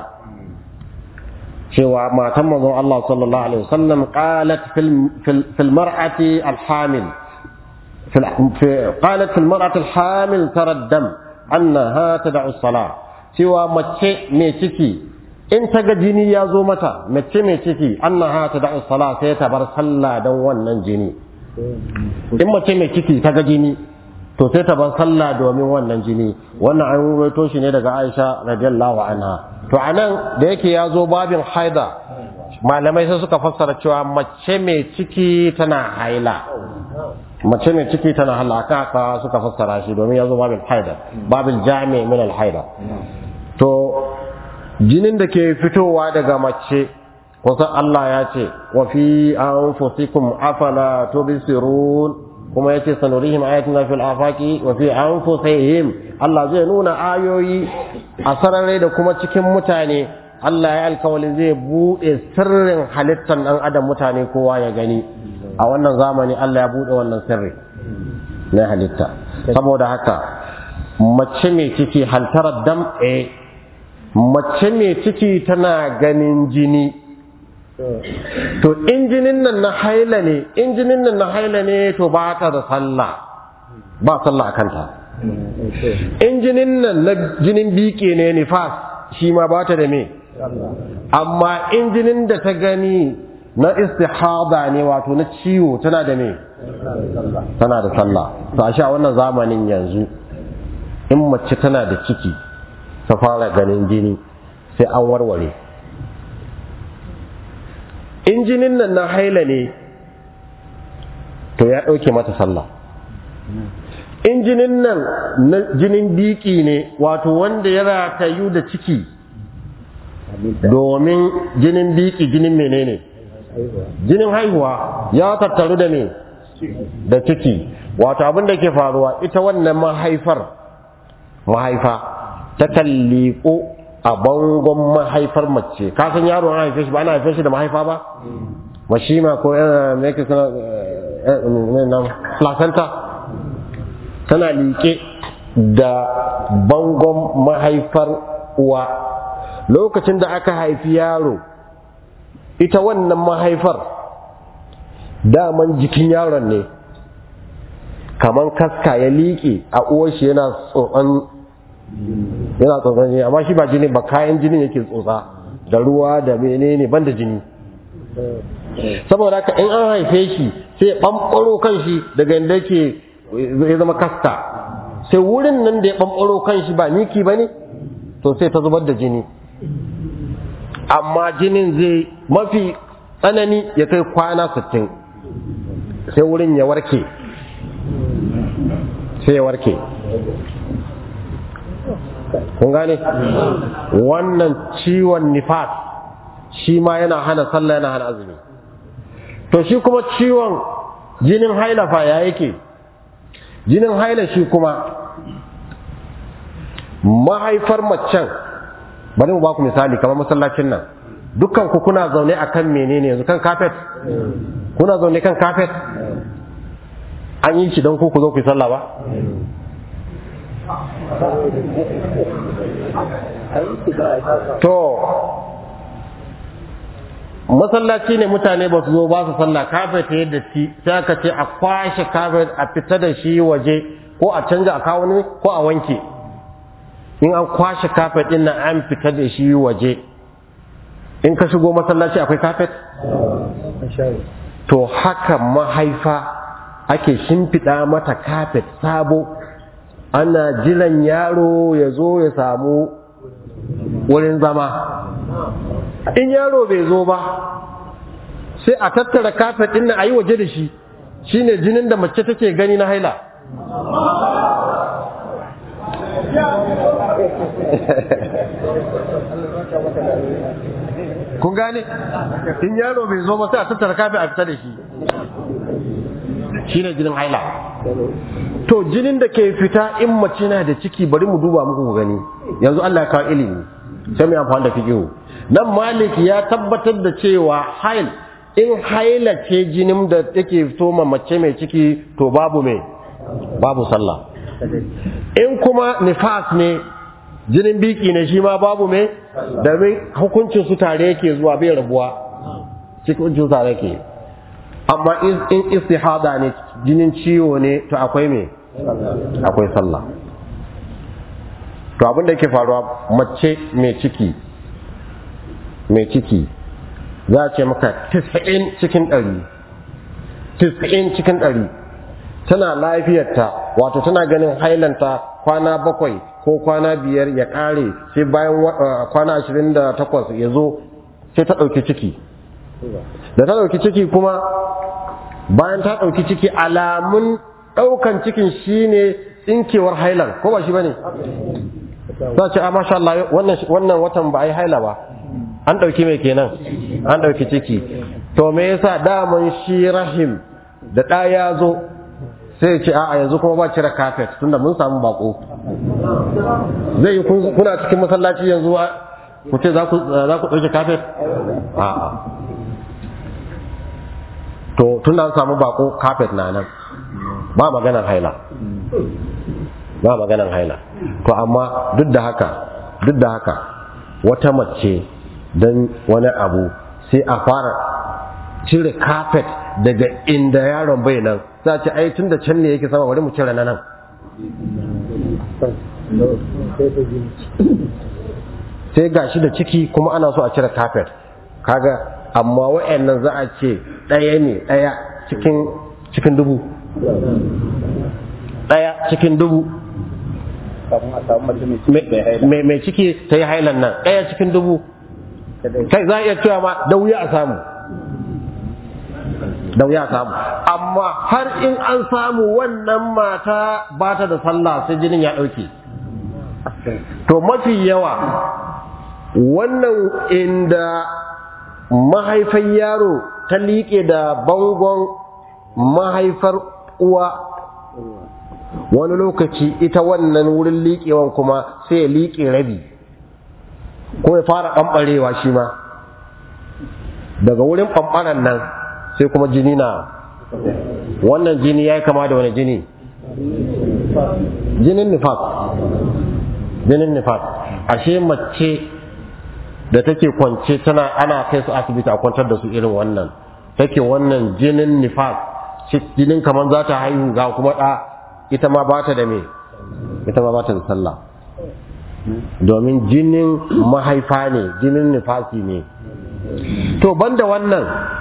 شو ما تم الله صلى الله عليه وسلم قالت في المرأة الحامل قالت في المرأة الحامل ترى الدم أنها تدع الصلاة سوى متشي ميتشي in ta ga jini ya zo mata mace mai ciki annaha ta da'u sala sai ta bar sallah don wannan jini in mace mai ciki ta ga jini to sai ta bar sallah domin wannan jini wannan an ruwaito shi ne daga Aisha radiyallahu anha to anan da yake ya zo babin haida malamai sai suka fassara cewa mace mai ciki tana haila mace mai ciki tana halaka ka suka fassara shi domin ya zo babin haida babin jami' min al-haida to jinin da ke fitowa daga mace kusan Allah ya ce wa fi anfusikum afala tubsirun kuma yace sanurihim ayatina fil afaqi wa fi anfusihim Allah zai nuna ayoyi a sarare da kuma cikin mutane Allah ya alkawali zai bude sirrin halittar dan adam mutane kowa ya gani a wannan zamani Allah ya bude wannan sirri na halitta saboda haka mace mai ciki haltarar dam'e mace mai ciki tana ganin jini to in jinin nan na haila ne to ba ta da sallah ba sallah a kanta in jinin nan na jinin bike ne nifas shi ma ba ta da me amma in jinin da ta gani na istihada ne wato na ciwo tana da me tana da sallah to a sha wannan zamanin yanzu in mace tana da ciki ta fara ganin jini sai an warware in jinin nan na haila ne to ya ɗauke mata sallah in jinin nan na jinin biki ne wato wanda ya ratayu da ciki domin jinin biki jinin menene jinin haihuwa ya tattaru da me da ciki wato abin da ke faruwa ita wannan mahaifa ta kalliko a bangon mahaifar mace ka san yaro an haife shi ba ana haife shi da mahaifa ba mashima ko me yake sana placenta tana liƙe da bangon mahaifar uwa lokacin da aka haifi yaro ita wannan mahaifar daman jikin yaron ne kaman kaska ya liƙe a uwar shi yana tsotsan jini amma shi ba jini ba kayan jini yake tsotsa da ruwa da menene banda jini saboda haka in an haife shi sai ɓamɓaro kan shi daga inda yake ya zama kasta sai wurin nan da ya ɓamɓaro kan shi ba miki ba ne to sai ta zubar da jini amma jinin zai mafi tsanani ya kai kwana 60 sai wurin ya warke kun gane wannan ciwon nifas shi ma yana hana sallah yana hana azumi to shi kuma ciwon jinin haila fa ya yake jinin haila shi kuma mahaifar macen bari mu ba ku misali kamar masallacin nan dukkan ku kuna zaune akan menene yanzu kan kafet kuna zaune kan kafet an yi shi don ku zo ku yi sallah ba to masallaci ne mutane ba su zo ba su sallah, kafet ya datti, sai aka ce a kwashe kafet a fita da shi waje ko a canja a kawo ne ko a wanke. In an kwashe kafet din nan an fita da shi waje, in ka shigo masallaci akwai kafet? To haka mahaifa ake shimfiɗa mata kafet sabo, ana jiran yaro ya zo ya samu wurin zama. In yaro bai zo ba sai a tattara kafet ɗin nan a yi waje da shi, shine jinin da mace take gani na haila. Kun gane? In yaro bai zo ba sai a tattara kafet a fita da shi, shine jinin haila. To jinin da ke fita in mace na da ciki, bari mu duba muku gani. Yanzu Allah ya kawo ilimi, sai mu amfani da fiqhu. Nan Malik ya tabbatar da cewa in haila ce jinin da take fito ma mace mai ciki, to babu sallah. In kuma nifas ne, jinin biki ne, shi ma babu domin hukuncin su tare yake zuwa, bai rabuwa, cikin su tare yake. Amma in istihada ne, jinin ciwo ne, to akwai akwai sallah. To abin da yake faruwa, mace mai ciki za a ce maka 90 cikin 100 tana lafiyarta, wato tana ganin hailanta kwana 7 ko kwana 5 ya kare, sai bayan kwana 28 ya zo sai ta ɗauki ciki. Da ta ɗauki ciki kuma, bayan ta ɗauki ciki, alamun ɗaukan cikin shine tsinkewar hailan, ko ba shi bane? Za ce a masha Allah wannan watan ba a yi haila ba, an ɗauki mai kenan, an ɗauki ciki. To me yasa daman shi rahim da ɗa ya zo sai ce a'a yanzu kuma ba cire kafet tunda mun samu bako. Zai yi kuna cikin masallaci yanzu ku ce za ku ɗauki kafet? A'a. To tunda an samu bako, kafet na nan, ba maganar haila. To amma duk da haka wata mace don wani abu sai a fara cire kafet daga inda yaron bai nan, za ce ai tun da can ne yake sama, bari mu cire na nan. Sai gashi da ciki kuma ana so a cire kafet, kaga amma wa'annan za a ce ɗaya cikin dubu. Mai ciki ta yi hailan nan, ɗaya cikin dubu. Kai za a iya cewa ma da wuya a samu, amma har in an samu wannan mata ba ta da sallah sai jinin ya ɗauke. To mafi yawa wannan inda mahaifar yaro ta liƙe da bangon mahaifar uwa, wani lokaci ita wannan wurin liƙewan kuma sai ya liƙe rabi ko ya fara ɓamɓarewa shi ma. Daga wurin ɓamɓaran nan sai kuma jini na, wannan jini ya yi kama da wani jini? Jinin nifas. Ashe mace da take kwance ana kai su asibiti a kwantar da su irin wannan, take wannan jinin nifas, jinin kamar za ta haihu ga kuma ɗa, ita ma ba ta da sallah, domin jinin mahaifa ne, jinin nifasi ne. To banda wannan,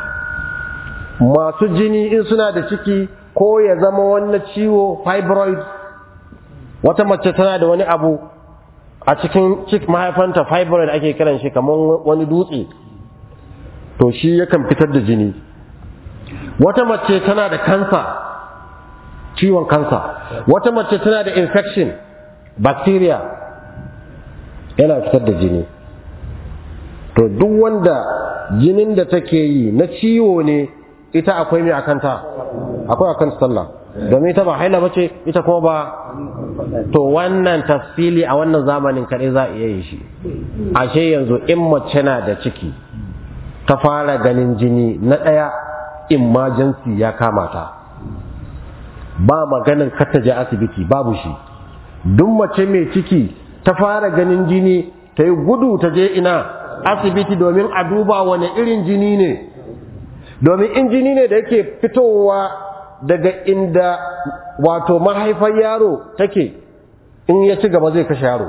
masu jini in suna da ciki ko ya zama wannan ciwo fibroid, wata mace tana da wani abu a cikin mahaifanta, fibroid ake kiran shi, kamar wani dutse, to shi yakan fitar da jini. Wata mace tana da kansa, ciwon kansa, wata mace tana da infection, bacteria, yana fitar da jini. To duk wanda jinin da take yi na ciwo ne, ita akwai mai akanta, akwai akan sallah, domin ita ba haila bace, ita kuma ba. To wannan tafsili a wannan zamanin kaɗai za a iya yi shi. Ashe yanzu in mace na da ciki ta fara ganin jini, na ɗaya emergency ya kama ta, ba maganin kata je asibiti, babu shi. Duk mace mai ciki ta fara ganin jini, ta yi gudu ta je ina asibiti domin a duba wani irin jini ne, domin in jini ne da yake fitowa daga inda wato mahaifar yaro take, in ya ci gaba zai kashe yaro.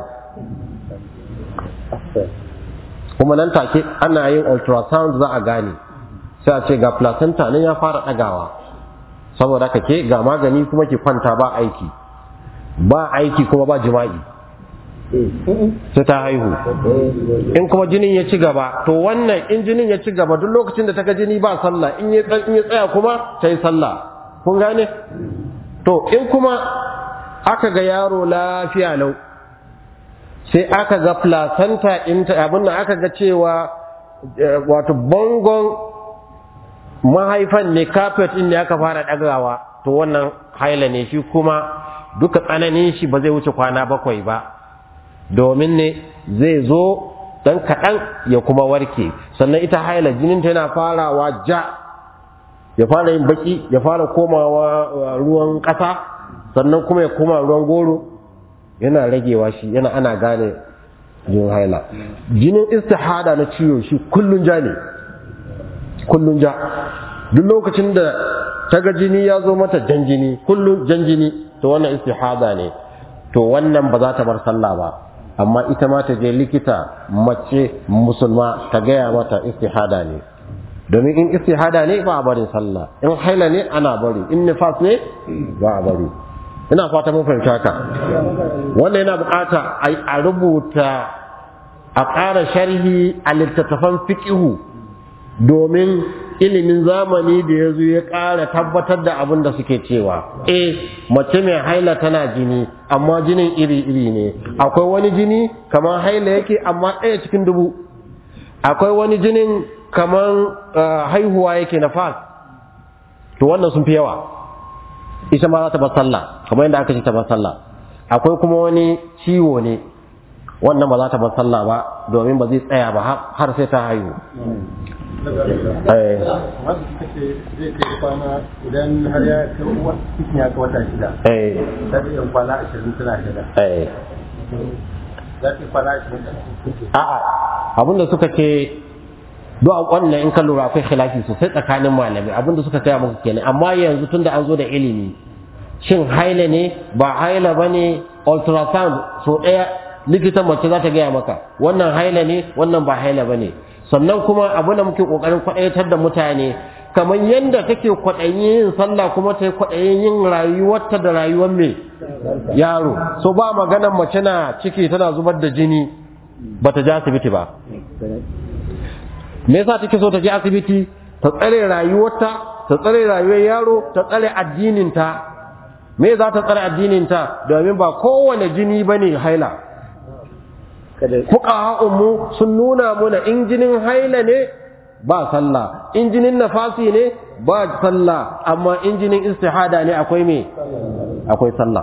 Kuma nan take ana yin ultrasound za a gane, sai a ce ga placenta nan ya fara ɗagawa, saboda ka ke ga magani kuma ki kwanta ba aiki kuma ba jima'i sai ta haihu. In kuma jinin ya ci gaba, to wannan in jinin ya ci gaba duk lokacin da ta ga jini ba sallah, in ya tsaya kuma ta yi sallah. Kun gane? To in kuma aka ga yaro lafiya lau, sai aka ga placenta abin da aka ga cewa wato bangon mahaifan ne, carpet din ne aka fara ɗagawa, to wannan haila ne shi kuma duka tsananin shi ba zai wuce kwana 7 ba, domin ne zai zo dan kaɗan ya kuma warke. Sannan ita haila jininta yana farawa ja, ya fara yin baki, ya fara komawa ruwan ƙasa, sannan kuma ya koma ruwan goro, yana ragewa shi, yana ana gane jinin haila. Jinin istihada na ciwo shi kullun ja ne, kullun ja. Duk lokacin da ta ga jini ya zo mata jan jini, kullun jan jini, to wannan istihada ne. To wannan ba za ta bar sallah ba, amma ita ma ta je likita mace musulma ta gaya mata istihada ne, domin in istihada ne ba a barin sallah, in haila ne ana bari, in nifas ne ba a bari. Ina fata mun fahimta haka. Wannan yana bukata a rubuta, a ƙara sharhi a littattafan fiqhu, domin ilimin zamani da ya zo ya ƙara tabbatar da abin da suke cewa mace mai haila tana jini, amma jinin iri-iri ne. Akwai wani jini kamar haila yake amma 1 cikin 1000, akwai wani jinin kamar haihuwa yake na fas, to wannan sun fi yawa, ita ma za ta bar sallah kamar yadda aka ce ta bar sallah. Akwai kuma wani ciwo ne, wannan ba za ta bar sallah ba, domin ba zai tsaya ba har sai ta haihu. Masu suka ce zai kai kwana idan har ya kai cikin ya kai wata 6, za ta yi kwana 20 tana shida. Za ta yi kwana 20. A'a, abinda suka ce duk wannan in ka lura akwai khilafi sosai tsakanin malamai, abinda suka kai muku kenan. Amma yanzu tunda an zo da ilimi, shin haila ne ba haila bane, ultrasound so ɗaya likitan mace za ta gaya maka wannan haila ne, wannan ba haila bane. Sannan kuma abu da muke kokarin kwaɗaitar da mutane, kamar yadda take kwaɗayin yin sallah kuma ta yi kwaɗayin yin rayuwarta da rayuwar mai yaro. So ba maganar mace na ciki tana zubar da jini ba ta je asibiti ba. Me yasa take so ta je asibiti? Ta tsare rayuwarta, ta tsare rayuwar yaro, ta tsare addininta. Me za ta tsare addininta? Domin ba kowane jini bane haila. Fuqaha'u sun nuna muna in jinin haila ne ba sallah, in jinin nafasi ne ba sallah, amma in jinin istihada ne akwai me? Akwai sallah.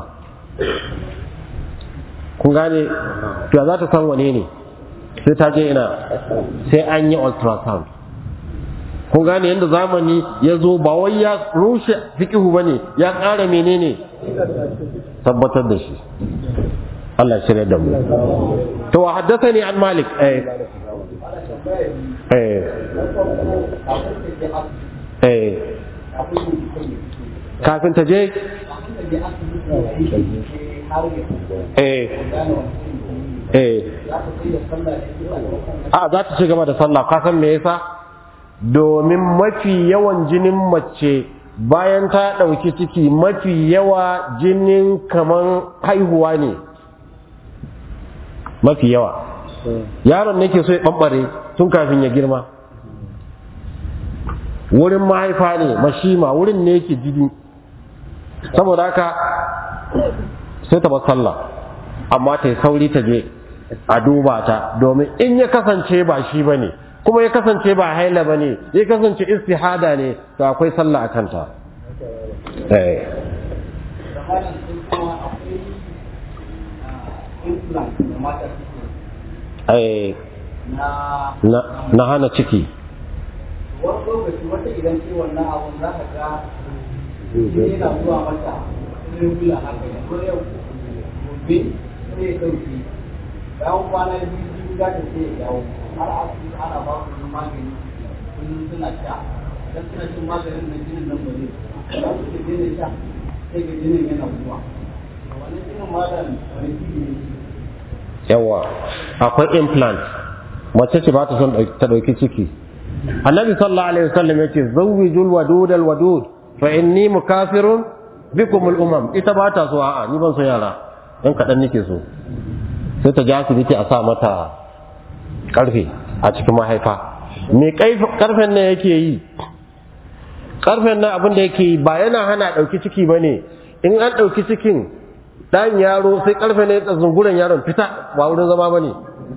Kun gane? To za ta san wane ne? Sai ta je ina? Sai an yi ultrasound. Kun gane yadda zamani ya zo, ba wai ya rushe fiqhu bane, ya ƙara menene? Tabbatar da shi. Allah shirya da mu. To haddathani an Malik kafin ta je a za ta ci gaba da sallah. Ka san me yasa? Domin mafi yawan jinin mace bayan ta ɗauki ciki, mafi yawa jinin kaman haihuwa ne, mafi yawa. Yaron ne ke so ya ɓamɓare tun kafin ya girma. Wurin mahaifa ne, mashima wurin ne yake jini. Saboda haka sai ta bar sallah, amma ta yi sauri ta je a duba ta, domin in ya kasance ba shi ba ne, kuma ya kasance ba haila ba ne, ya kasance istihada ne, to akwai sallah a kanta. Na hana ciki. Wani lokaci wata idan ce wannan abun za ka ga jini yana zuwa mata regular haka ne, ko yau gobe sai ya ɗauki bayan kwana biyu shiga da sai ya dawo har asibiti ana ba su magani sun suna sha dan suna cin maganin nan jinin nan ba ne za su ke daina sha sai ga jinin yana zuwa wani jinin malam wani jini ne yawa akwai implant mace ce ba ta son ta dauki ciki annabi sallallahu alaihi wasallam yace zawwijul wadud al wadud fa inni mukafirun bikum al umam ita ba ta so a'a ni ban so yara dan kadan nake so sai ta ji asibiti a sa mata karfe a cikin mahaifa me karfen nan yake yi karfen nan abin da yake yi ba yana hana dauki ciki bane in an dauki cikin dan yaro sai karfe ne ya zunguran yaron fita ba wurin zama bane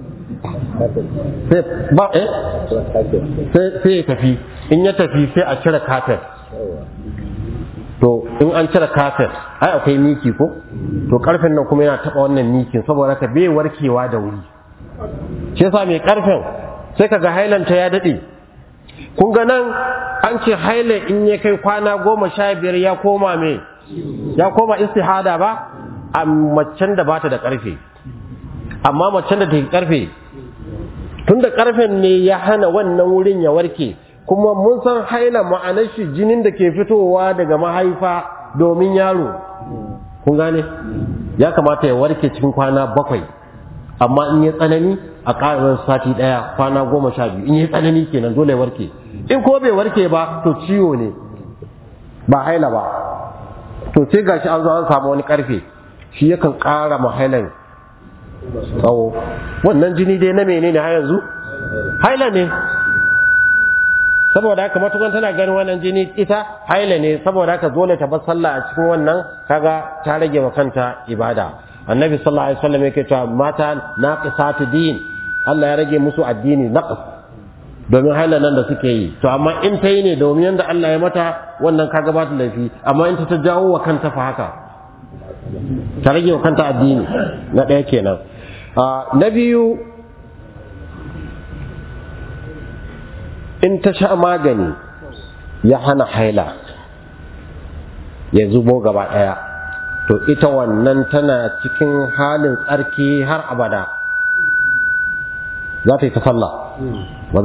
sai ya tafi in ya tafi sai a cire kafet to in an cire kafet ai akwai miki ko to karfen nan kuma yana taba wannan mikin saboda ka bai warkewa da wuri shi yasa mai karfen sai kaga hailanta ya dade kun ga nan an ce haila in ya kai kwana 15 ya koma istihada ba a macen da bata da karfe amma macen da take karfe tunda karfen ne ya hana wannan wurin ya warke kuma mun san haila ma'anar shi jinin da ke fitowa daga mahaifa domin yaro kun gane ya kamata ya warke cikin kwana 7 amma in ya tsanani a ƙarar sati 1 kwana 12 in ya tsanani kenan dole ya warke in ko bai warke ba to ciwo ne ba haila ba to sai gashi an zo an samu wani karfe shi yakan ƙara mahailan tsawo wannan jini dai na menene har yanzu haila ne saboda haka matukan tana ganin wannan jini ita haila ne saboda haka dole ta bar sallah a cikin wannan kaga ta rage wa kanta ibada annabi sallallahu alaihi wasallam yake cewa mata naqisatu din Allah ya rage musu addini naqis domin haila nan da suke yi to amma in ta yi ne domin yanda Allah ya mata wannan kaga ba ta laifi amma in ta jawo wa kanta fa haka ta rage wa kanta addini na ɗaya kenan na biyu in ta sha magani ya hana haila ya zubo gaba ɗaya to ita wannan tana cikin halin tsarki har abada za ta yi ta sallah ba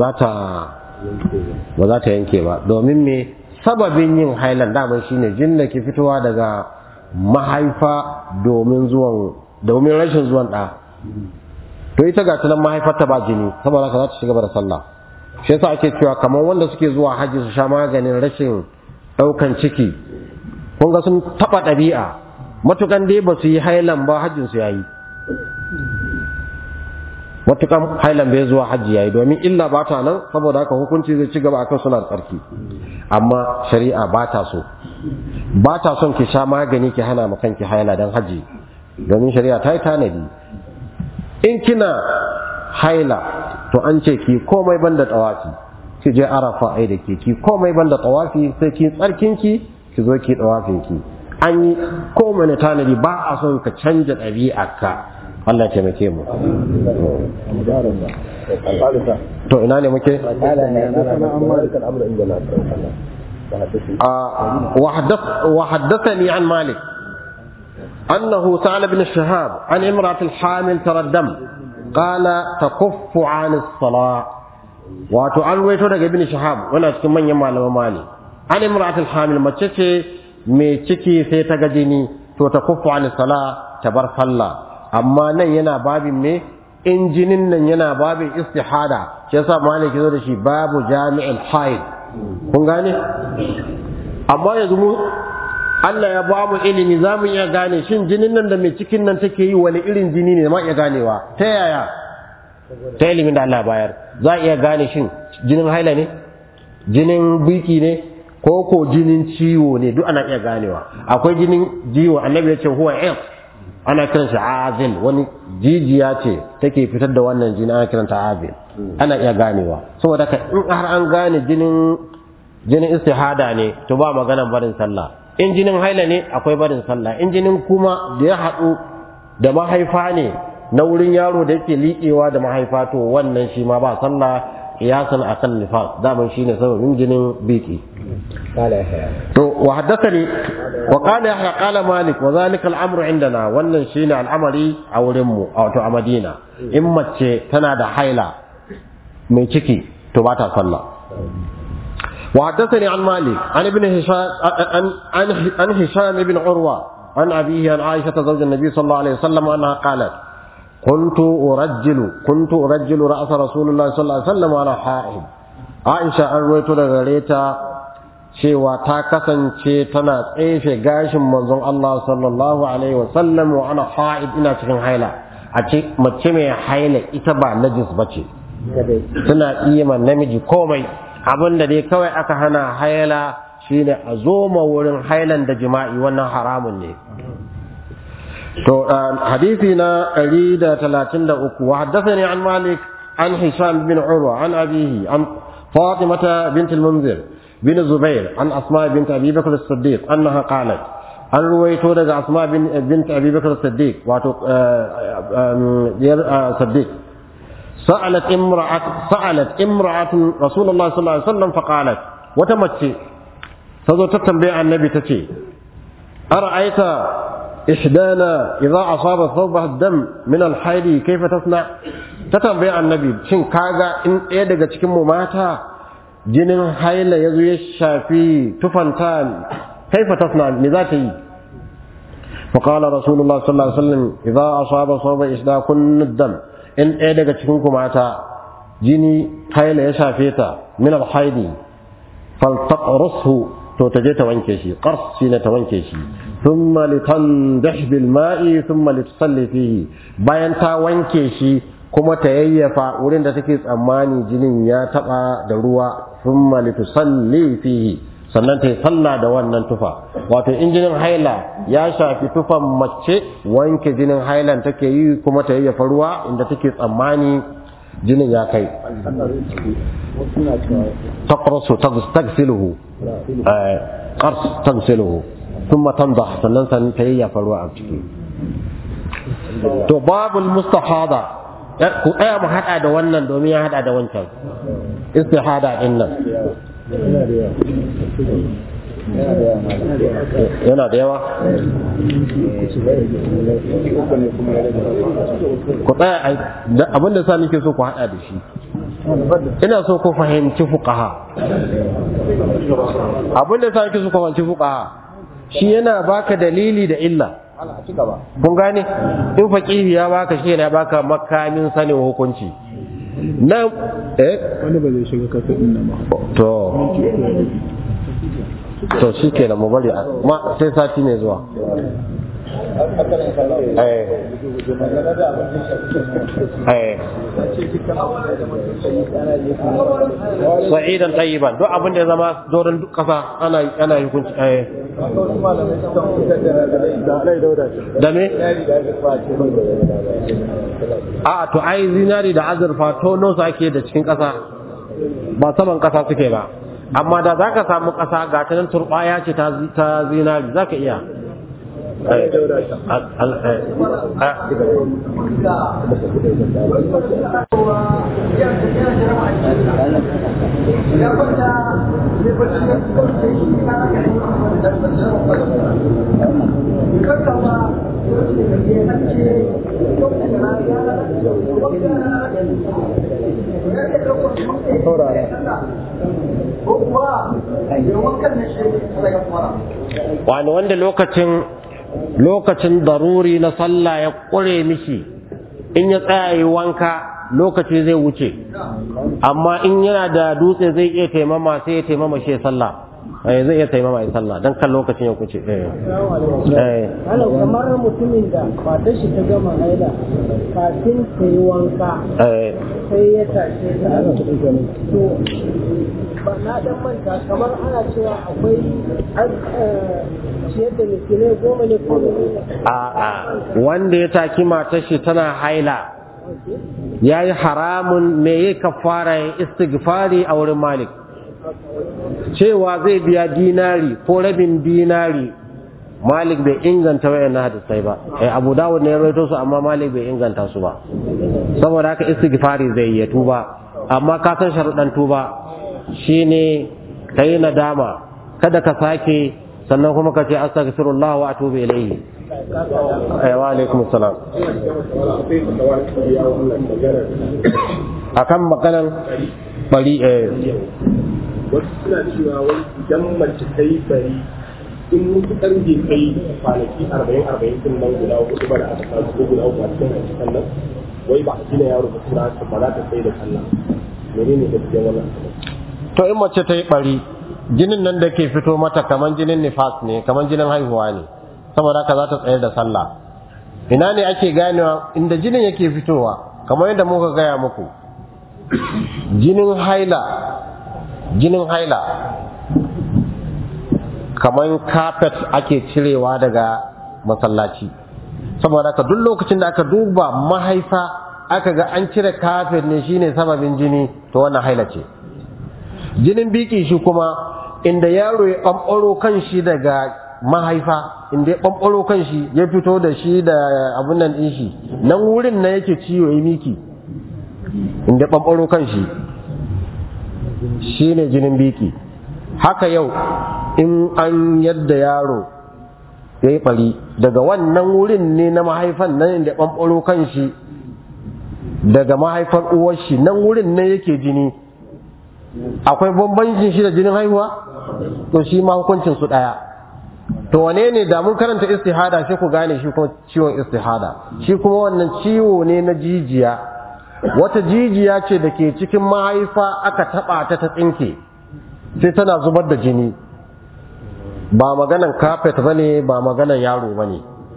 za ta yanke ba domin me sababin yin hailan daman shine jin da ke fitowa daga mahaifa domin rashin zuwan ɗa to ita ga tunan mahaifarta ba jini saboda ka za ta shiga da sallah shi yasa ake cewa kamar wanda suke zuwa haji su sha maganin rashin ɗaukan ciki kun ga sun taɓa ɗabi'a matukan dai ba su yi hailan ba hajjin su yayi matukan hailan bai zuwa hajji yayi domin illa ba ta nan saboda haka hukunci zai ci gaba akan suna da tsarki amma shari'a ba ta so ba ta son ki sha magani ki hana ma kanki haila dan haji domin shari'a ta yi tanadi in kina haila to an ce ki komai banda tawafi ki je arafa ai da ki komai banda tawafi sai ki tsarkinki ki zo ki tawafin ki an yi komai na tanadi ba a son ka canja ɗabi'arka Allah ya taimake mu to ina ne muke وحدثني عن مالك أنه سأل ابن الشهاب عن امرأة الحامل ترى الدم قال تكف عن الصلاة وتعلويته لك ابن الشهاب وانا من يمال ومالي عن امرأة الحامل ما تشكي مي تشكي سيتجدني تكف عن الصلاة تبر صلى أما ينا باب مي إنجنين ينا باب استحادة شيسا مالك يقول شي باب جامع الحائض kun gane amma yanzu mu Allah ya ba mu ilimi za mu iya gane shin jinin nan da mai cikin nan take yi wani irin jini ne ma iya ganewa ta yaya ta ilimin da Allah bayar za iya gane shin jinin haila ne jinin biki ne ko jinin ciwo ne duk ana iya ganewa akwai jinin jiwo annabi ya ce huwa ana kiran shi azil wani jijiya ce take fitar da wannan jini ana kiranta azil ana iya ganewa saboda ka in har an gane jinin istihada ne to ba maganar barin sallah in jinin haila ne akwai barin sallah in jinin kuma da ya haɗu da mahaifa ne na wurin yaro da yake liƙewa da mahaifa to wannan shi ma ba sallah kiyasan akan nifas daman shine sababin jinin biki to wa haddathani wa qala yahya qala malik wa zalika al-amru indana wannan shine al'amari a wurin mu wato a Madina in mace tana da haila mai ciki to ba ta sallah wa haddathani an malik an ibn hisham an hisham ibn urwa an abihi an aisha zawj an-nabi sallallahu alaihi wasallam anha qalat كنت أرجل رأس رسول الله صلى الله عليه وسلم على حائض عائشة أن رويت لغريتا cewa ta kasance tana tsefe gashin manzon Allah sallallahu alaihi wasallam wa ana ha'id ina cikin haila a ce mace mai haila ita ba najis bace tana iya man namiji komai abinda dai kawai aka hana haila shine a zo ma wurin hailan da jima'i wannan haramun ne to hadisi na 133 wa haddathani an malik an hisham bin urwa an abihi an fatimata bint al-munzir بن زبير عن أسماء بنت أبي بكر الصديق أنها قالت أن رويته لدى أسماء بنت أبي بكر الصديق صديق سألت امرأة رسول الله صلى الله عليه وسلم فقالت وتمتي تزو تتنبيع النبي تتي أرأيت إحدانا إذا أصاب ثوبها الدم من الحيض كيف تصنع تتنبيع النبي شن كاغا إن إيدك تكمو ماتا jinin haila ya zo ya shafi tufanta kaifa tasna me za ta yi faqala rasulullah sallallahu alaihi wasallam idza asaba sawba isdakun dam in ɗaya daga cikin ku mata jini haila ya shafe ta min al-haidi faltaqrusu to ta je ta wanke shi qars shine ta wanke shi thumma litandah bil ma'i thumma litusalli fihi bayan ta wanke shi kuma ta yayyafa wurin da take tsammani jinin ya taba da ruwa thumma litusalli fihi sannan ta yi sallah da wannan tufa wato in jinin haila ya shafi tufan mace wanke jinin hailan take yi kuma ta yayyafa ruwa inda take tsammani jinin ya kai taqrasu tagsiluhu qars tagsiluhu thumma tandah sannan ta yayyafa ruwa a ciki to babul mustahada ku tsaya mu hada da wannan domin ya hada da wancan istihada din nan yana da yawa ku tsaya abinda sa nake so ku hada da shi ina so ku fahimci fuqaha abinda sa nake so ku fahimci fuqaha shi yana baka dalili da illa kun gane in faqihi ya baka shi yana baka makamin sanin hukunci nan wani ba zai shiga kasa din nan ba to shikenan mu bari ma sai sati ne zuwa sa'idan tayyiban duk abin da ya zama doron kasa ana hukunci da me a to ai zinari da azurfa tono su ake da cikin kasa ba saman kasa suke ba amma da zaka samu kasa ga ta nan turbaya ce ta zinari zaka iya wani wanda lokacin daruri na sallah ya ƙure mishi in ya tsaya yi wanka lokaci zai wuce amma in yana da dutse zai iya taimama sai ya taimama shi sallah zai iya taimama ya sallah don kan lokacin ya kuce kamar mutumin da matar shi ta gama haila kafin ta yi wanka sai ya tashe ta to ba na dan manta kamar ana cewa akwai ciyar da miskinai 10 ne ko a'a wanda ya taki matar shi tana haila ya yi haramun me ya kafara ya istighfari a wurin Malik cewa zai biya dinari ko rabin dinari Malik bai inganta wayannan hadisai ba Abu Dawud ne ya rawaito su amma Malik bai inganta su ba saboda haka istighfari zai yi tuba amma ka san sharuɗan tuba shine kai nadama kada ka sake sannan kuma ka ce astaghfirullah wa atubu ilayhi. Wa alaikum salam. Akan maganar bari wasu suna cewa wai idan mace ta yi bari in mutu ɗan bai kai kwanaki 40 din nan guda hudu ba da aka samu ko guda uku a cikin hadisan nan wai ba a gina yaro ba tura ta ba za ta tsaye da sallah. Menene gaskiyar wannan? To in mace ta yi bari jinin nan da ke fito mata kaman jinin nifas ne, kaman jinin haihuwa ne, saboda haka za ta tsayar da sallah. Ina ne ake ganewa inda jinin yake fitowa? Kamar yadda muka gaya muku, jinin haila kaman kafet ake cirewa daga masallaci, saboda haka duk lokacin da aka duba mahaifa aka ga an cire kafet ne shine sababin jini, to wannan haila ce. Jinin biki shi kuma inda yaro ya ɓamɓaro kan shi daga mahaifa, inda ya ɓamɓaro kan shi ya fito da shi da abin nan ɗin shi, nan wurin na yake ciwo ya miki, inda ya ɓamɓaro kan shi shi ne jinin biki. Haka yau in an yadda yaro ya yi ɓari daga wannan wurin ne na mahaifan nan inda ya ɓamɓaro kan shi daga mahaifar uwar shi, nan wurin ne yake jini. Akwai bambancin shi da jinin haihuwa? To shi ma hukuncin su daya. To wane ne da mun karanta istihada shi ku gane shi kuma ciwon istihada. Shi kuma wannan ciwo ne na jijiya. Wata jijiya ce da ke cikin mahaifa aka taba ta tsinke. Sai tana zubar da jini. Ba maganan kafet bane, ba maganan yaro bane.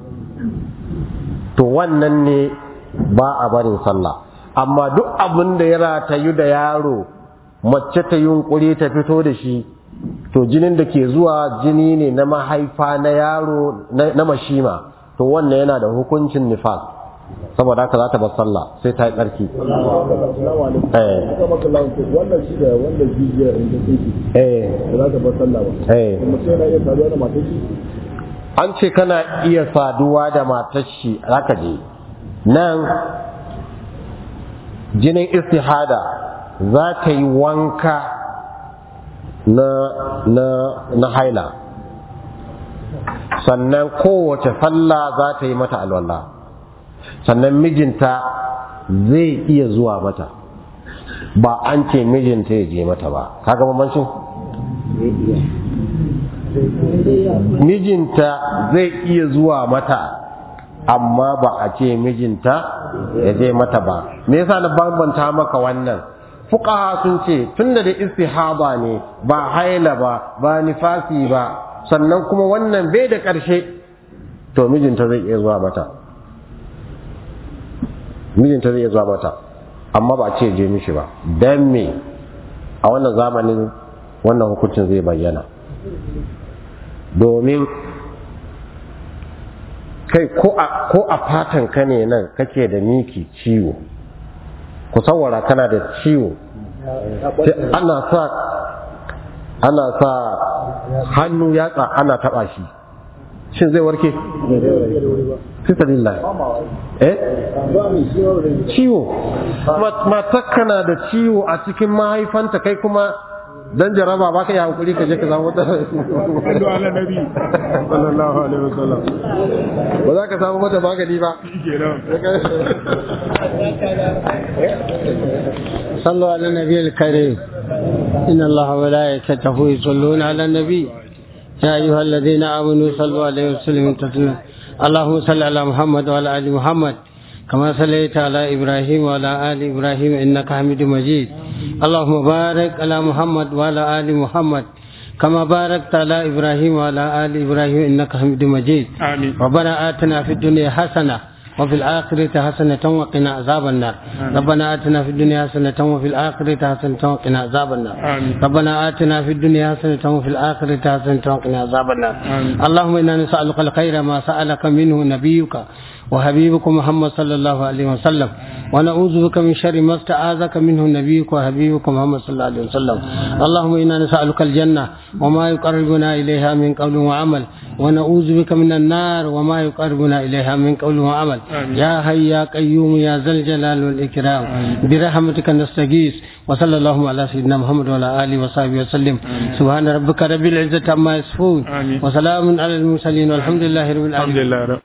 To wannan ne ba a barin sallah. Amma duk abin da ya ratayu da yaro mace ta yunkuri ta fito da shi, to jinin da ke zuwa jini ne na mahaifa na yaro na mashima, to wannan yana da hukuncin nifas, saboda haka za ta bar sallah sai ta yi tsarki. Wannan shi da wanda jijiyar inda take za ta bar sallah ba. Kuma sai na iya saduwa da matar shi? An ce kana iya saduwa da matar shi, zaka je nan jinin istihada za ta yi wanka na haila, sannan kowace sallah za ta yi mata alwala, sannan mijinta zai iya zuwa mata, ba an ce mijinta ya je mata ba. Kaga bambancin? Mijinta zai iya zuwa mata, amma ba a ce mijinta ya je mata ba. Me yasa na bambanta maka wannan? Fuqaha sun ce tunda da istihaba ne, ba haila ba nifasi ba, sannan kuma wannan bai da ƙarshe, to mijinta zai iya zuwa mata. Mijinta zai iya zuwa mata, amma ba ce je mishi ba. Dan me a wannan zamanin wannan hukuncin zai bayyana? Domin kai ko a fatan ka ne nan kake da miki ciwo, ku sawara kana da ciwo, ana sa hannu yatsa ana taba shi, shin zai warke? Fisabilillah. Ciwo, matakka na da ciwo a cikin mahaifanta, kai kuma dan jaraba baka yi hankuri ka je ka samu wata sallallahu alaihi wasallam, ba za ka samu mata magani ba. صلوا على النبي الكريم إن الله وملائكته يصلون على النبي يا أيها الذين آمنوا صلوا عليه وسلموا تسليما اللهم صل على محمد وعلى آل محمد كما صليت على إبراهيم وعلى آل إبراهيم إنك حميد مجيد اللهم بارك على محمد وعلى آل محمد كما باركت على إبراهيم وعلى آل إبراهيم إنك حميد مجيد آمين. ربنا آتنا في الدنيا حسنة وفي الآخرة حسنة وقنا عذاب النار. ربنا آتنا في الدنيا حسنة وفي الآخرة حسنة وقنا عذاب النار. ربنا آتنا في الدنيا حسنة وفي الآخرة حسنة وقنا عذاب النار. اللهم إنا نسألك الخير ما سألك منه نبيك وحبيبك محمد صلى الله عليه وسلم ونعوذ بك من شر ما استعاذك منه نبيك وحبيبك محمد صلى الله عليه وسلم. اللهم إنا نسألك الجنة وما يقربنا إليها من قول وعمل ونعوذ بك من النار وما يقربنا إليها من قول وعمل يا حي يا قيوم يا ذا الجلال والإكرام برحمتك نستغيث وصلى الله على سيدنا محمد وعلى آله وصحبه وسلم سبحان ربك رب العزة عما يصفون وسلام على المرسلين والحمد لله رب العالمين.